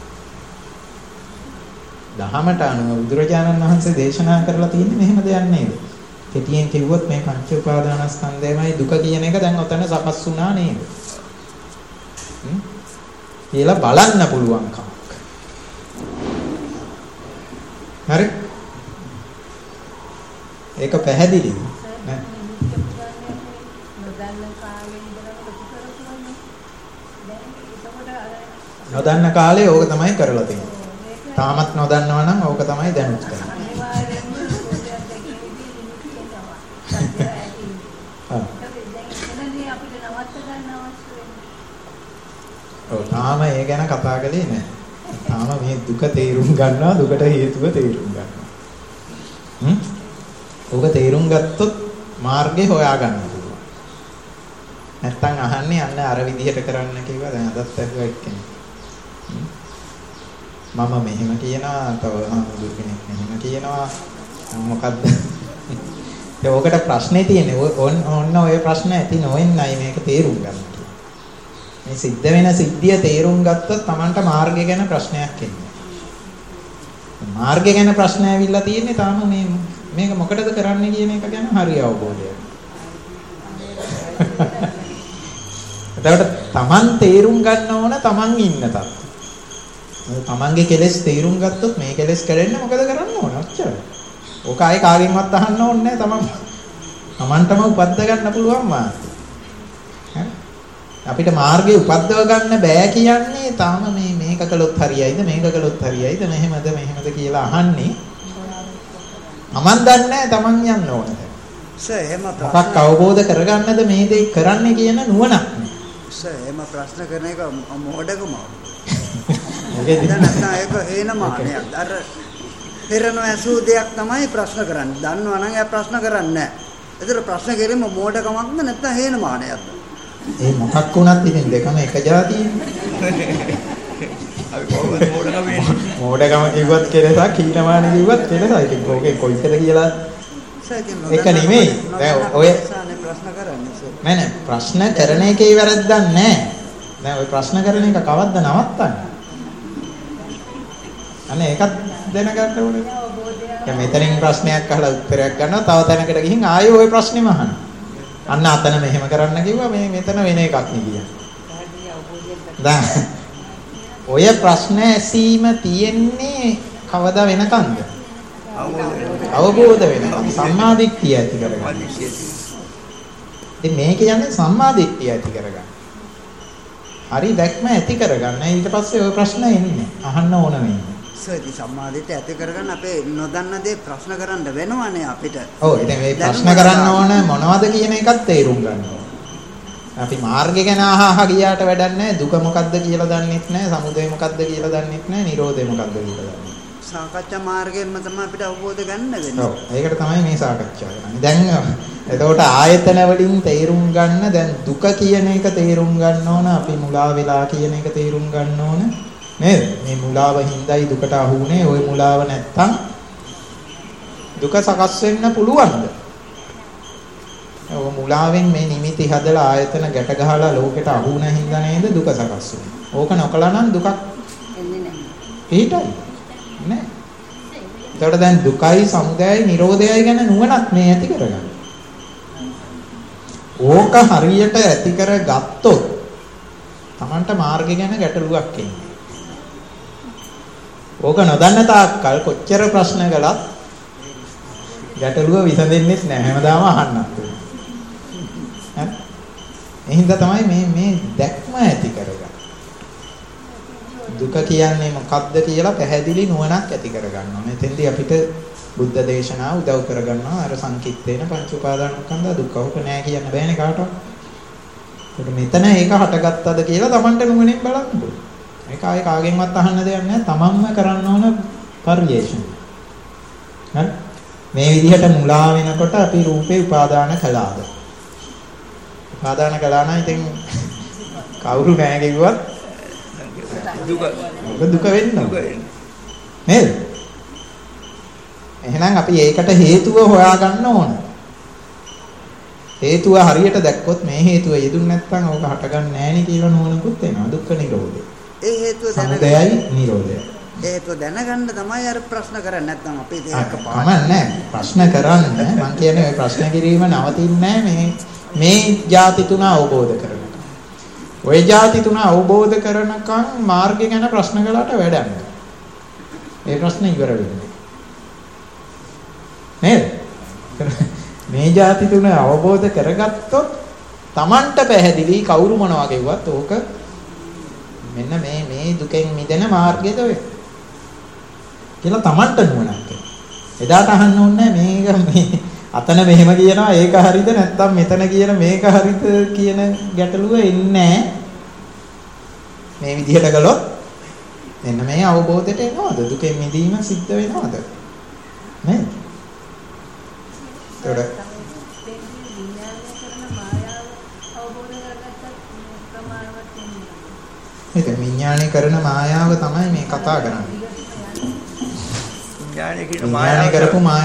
දහමට අනුව බුදුරජාණන් වහන්සේ දේශනා කරලා තියෙන්නේ මෙහෙම දෙයක් නේද? කෙටියෙන් කිව්වොත් මේ පංච උපාදානස්කන්ධයමයි දුක කියන එක දැන් ඔතන සකස් වුණා නේද? හ්ම්? කියලා බලන්න පුළුවන් කමක්. හරි? ඒක පැහැදිලි නෑ. නොදන්න කාලේ ඕක තමයි කරලා තියෙන්නේ. තාමත් නොදන්නවා නම් ඕක තමයි දැනුත් කරන්නේ. ඔව් තාම ඒ ගැන කතා කළේ නැහැ. තාම මේ දුක තේරුම් ගන්නවා, දුකට හේතුව තේරුම් ගන්නවා. හ්ම්? ඕක තේරුම් ගත්තොත් මාර්ගේ හොයා ගන්න පුළුවන්. නැත්තම් අහන්නේ අන්න අර විදිහට කරන්න කිව්වා දැන් අදත් ඇහුවා එක්කෙනෙක්. මම මෙහෙම කියනවා තව හාමුදුරු කෙනෙක් මෙහෙම කියනවා මොකද්ද ඒ ඔකට ප්‍රශ්නේ තියෙන්නේ ඔන්න ඔය ප්‍රශ්න ඇති නොවෙන්නයි මේක තේරුම් ගන්න මේ සිද්ධ වෙන සිද්ධිය තේරුම් ගත්තොත් Tamanට මාර්ගය ගැන ප්‍රශ්නයක් එන්නේ මාර්ගය ගැන ප්‍රශ්න ඇවිල්ලා තියෙන්නේ තාම මේ මේක මොකටද කරන්නේ කියන එක ගැන හරි අවබෝධයක් එතකොට Taman තේරුම් ගන්න ඕන Taman ඉන්න තත්ත්වය තමන්ගේ කෙලෙස් තේරුම් ගත්තොත් මේ කෙලෙස් කැඩෙන්න මොකද කරන්න ඕන? ඔච්චරයි. ඕක ආයේ කාගෙන්වත් අහන්න ඕනේ නැහැ තමන්. තමන්ටම උපද්ද ගන්න පුළුවන් මාර්ගය. හරි? අපිට මාර්ගය උපද්දව ගන්න බෑ කියන්නේ තාම මේ මේක කළොත් හරියයිද මේක කළොත් හරියයිද මෙහෙමද මෙහෙමද කියලා අහන්නේ. තමන් දන්නේ නැහැ තමන් යන්න ඕනද. සර් එහෙම මොකක් අවබෝධ කරගන්නද මේ දේ කරන්නේ කියන නුවණක්. සර් එහෙම ප්‍රශ්න කරන එක මොඩකම. මොකද නැත්නම් ඒක හේනමානයක්. අර පෙරණ ඇසූ දෙයක් තමයි ප්‍රශ්න කරන්නේ. දන්නවා නම් එයා ප්‍රශ්න කරන්නේ නැහැ. ඒතර ප්‍රශ්න කිරීම මෝඩකමක්ද නැත්නම් හේනමානයක්ද? ඒ මොකක් වුණත් ඉතින් දෙකම එක જાතියිනේ. අපි කොහොමද මෝඩකම වෙන්නේ? මෝඩකම කිව්වත් කෙලසක්, හීනමාන කිව්වත් කෙලසයි. ඉතින් ඕකේ කොයිසද කියලා ඒක නෙමෙයි. දැන් ඔය ප්‍රශ්න කරන්නේ සර්. නෑ නෑ ප්‍රශ්න කරන එකේ වැරද්දක් නෑ. දැන් ඔය ප්‍රශ්න කරන එක කවද්ද නවත්තන්නේ? අනේ ඒකත් දැනගන්න ඕනේ. දැන් මෙතනින් ප්‍රශ්නයක් අහලා උත්තරයක් ගන්නවා තව තැනකට ගිහින් ආයෙ ওই ප්‍රශ්නේම අහනවා. අන්න අතන මෙහෙම කරන්න කිව්වා මේ මෙතන වෙන එකක් නේ කියන්නේ. දැන් ඔය ප්‍රශ්න ඇසීම තියෙන්නේ කවදා වෙනකන්ද? අවබෝධ වෙනකන් සම්මාදිට්ඨිය ඇති කරගන්න. ඉතින් මේ කියන්නේ සම්මාදිට්ඨිය ඇති කරගන්න. හරි දැක්ම ඇති කරගන්න. ඊට පස්සේ ওই ප්‍රශ්න එන්නේ. අහන්න ඕන වෙන්නේ. සර්දි සම්මාදිට්ඨිය ඇති කරගන්න අපේ නොදන්න දේ ප්‍රශ්න කරන්න වෙනවනේ අපිට. ඔව් ඉතින් මේ ප්‍රශ්න කරන්න ඕන මොනවද කියන එකත් තේරුම් ගන්න ඕන. අපි මාර්ගය ගැන අහහ ගියාට වැඩක් නැහැ. දුක මොකද්ද කියලා දන්නෙත් නැහැ. සමුදය මොකද්ද කියලා දන්නෙත් නැහැ. නිරෝධය මොකද්ද කියලා දන්නෙත් නැහැ. සාකච්ඡා මාර්ගයෙන්ම තමයි අපිට අවබෝධ ගන්න වෙන්නේ. ඔව් ඒකට තමයි මේ සාකච්ඡාව කරන්නේ. දැන් එතකොට ආයතන වලින් තේරුම් ගන්න දැන් දුක කියන එක තේරුම් ගන්න ඕන. අපි මුලා වෙලා කියන එක තේරුම් ගන්න ඕන. නේද? මේ මුලාව හින්දායි දුකට අහු වුනේ. ওই මුලාව නැත්තම් දුක සකස් වෙන්න පුළුවන්ද? ඔය මුලාවෙන් මේ නිමිති හදලා ආයතන ගැට ගහලා ලෝකෙට අහු වුණ හින්දා නේද දුක සකස් වෙන්නේ. ඕක නොකළා නම් දුකක් එන්නේ නැහැ. පිටයි. නෑ. ඒතකොට දැන් දුකයි සමුදයයි නිරෝධයයි ගැන නුවණක් මේ ඇති කරගන්න. ඕක හරියට ඇති කරගත්තොත් Tamanට මාර්ගය ගැන ගැටලුවක් එන්නේ. ඕක නොදන්න තාක්කල් කොච්චර ප්‍රශ්න කළත් ගැටලුව විසඳෙන්නේ නැහැ. හැමදාම අහන්නත් වෙනවා. හරි? එහෙනම් තමයි මේ මේ දැක්ම ඇති කරගන්න. දුක කියන්නේ මොකක්ද කියලා පැහැදිලි නුවණක් ඇති කරගන්න ඕනේ. එතෙන්දී අපිට බුද්ධ දේශනාව උදව් කරගන්නවා. අර සංකිට්ඨේන පංච උපාදානස්කන්ධ දුක්ඛෝක නෑ කියන්න බෑනේ කාටවත්. ඒක මෙතන ඒක හටගත්තද කියලා Tamanට නුවණින් බලන්න ඕනේ. ඒක ආයේ කාගෙන්වත් අහන්න දෙයක් නෑ. Tamanම කරන්න ඕන පරිේශන. හරි? මේ විදිහට මුලා වෙනකොට අපි රූපේ උපාදාන කළාද? උපාදාන කළා නම් ඉතින් කවුරු නෑ කිව්වත් දුක දුක වෙන්න නේද? එහෙනම් අපි ඒකට හේතුව හොයාගන්න ඕන. හේතුව හරියට දැක්කොත් මේ හේතුව යෙදුන් නැත්නම් ඕක හටගන්නේ නැහැ නේ කියලා නෝනකුත් එනවා. දුක්ඛ නිරෝධය. ඒ හේතුව සමුදයයි නිරෝධය. ඒ හේතුව දැනගන්න තමයි අර ප්‍රශ්න කරන්නේ. නැත්නම් අපි ඒක කමන්නේ ප්‍රශ්න කරන්නේ මම කියන්නේ ඔය ප්‍රශ්න කිරීම නවතින්නේ මේ මේ ಜಾති තුන අවබෝධ කරගන්න. ඔය ಜಾති තුන අවබෝධ කරනකම් මාර්ගය ගැන ප්‍රශ්න කළාට වැඩක් නැහැ. ඒ ප්‍රශ්න ඉවර වෙන්නේ. නේද? මේ ಜಾති තුන අවබෝධ කරගත්තොත් Tamanට පැහැදිලි කවුරු මොනවා කිව්වත් ඕක මෙන්න මේ මේ දුකෙන් මිදෙන මාර්ගයද ඔය. කියලා Tamanට නුවණක්. එදාට අහන්න ඕනේ මේක මේ අතන මෙහෙම කියනවා ඒක හරිද නැත්නම් මෙතන කියන මේක හරිද කියන ගැටලුව එන්නේ මේ විදිහට කළොත් මෙන්න මේ අවබෝධයට එනවද දුකෙන් මිදීම සිද්ධ වෙනවද නේද? ඒක විඥානය කරන මායාව තමයි මේ කතා කරන්නේ. විඥානය කියන මායාව කරපු මායාව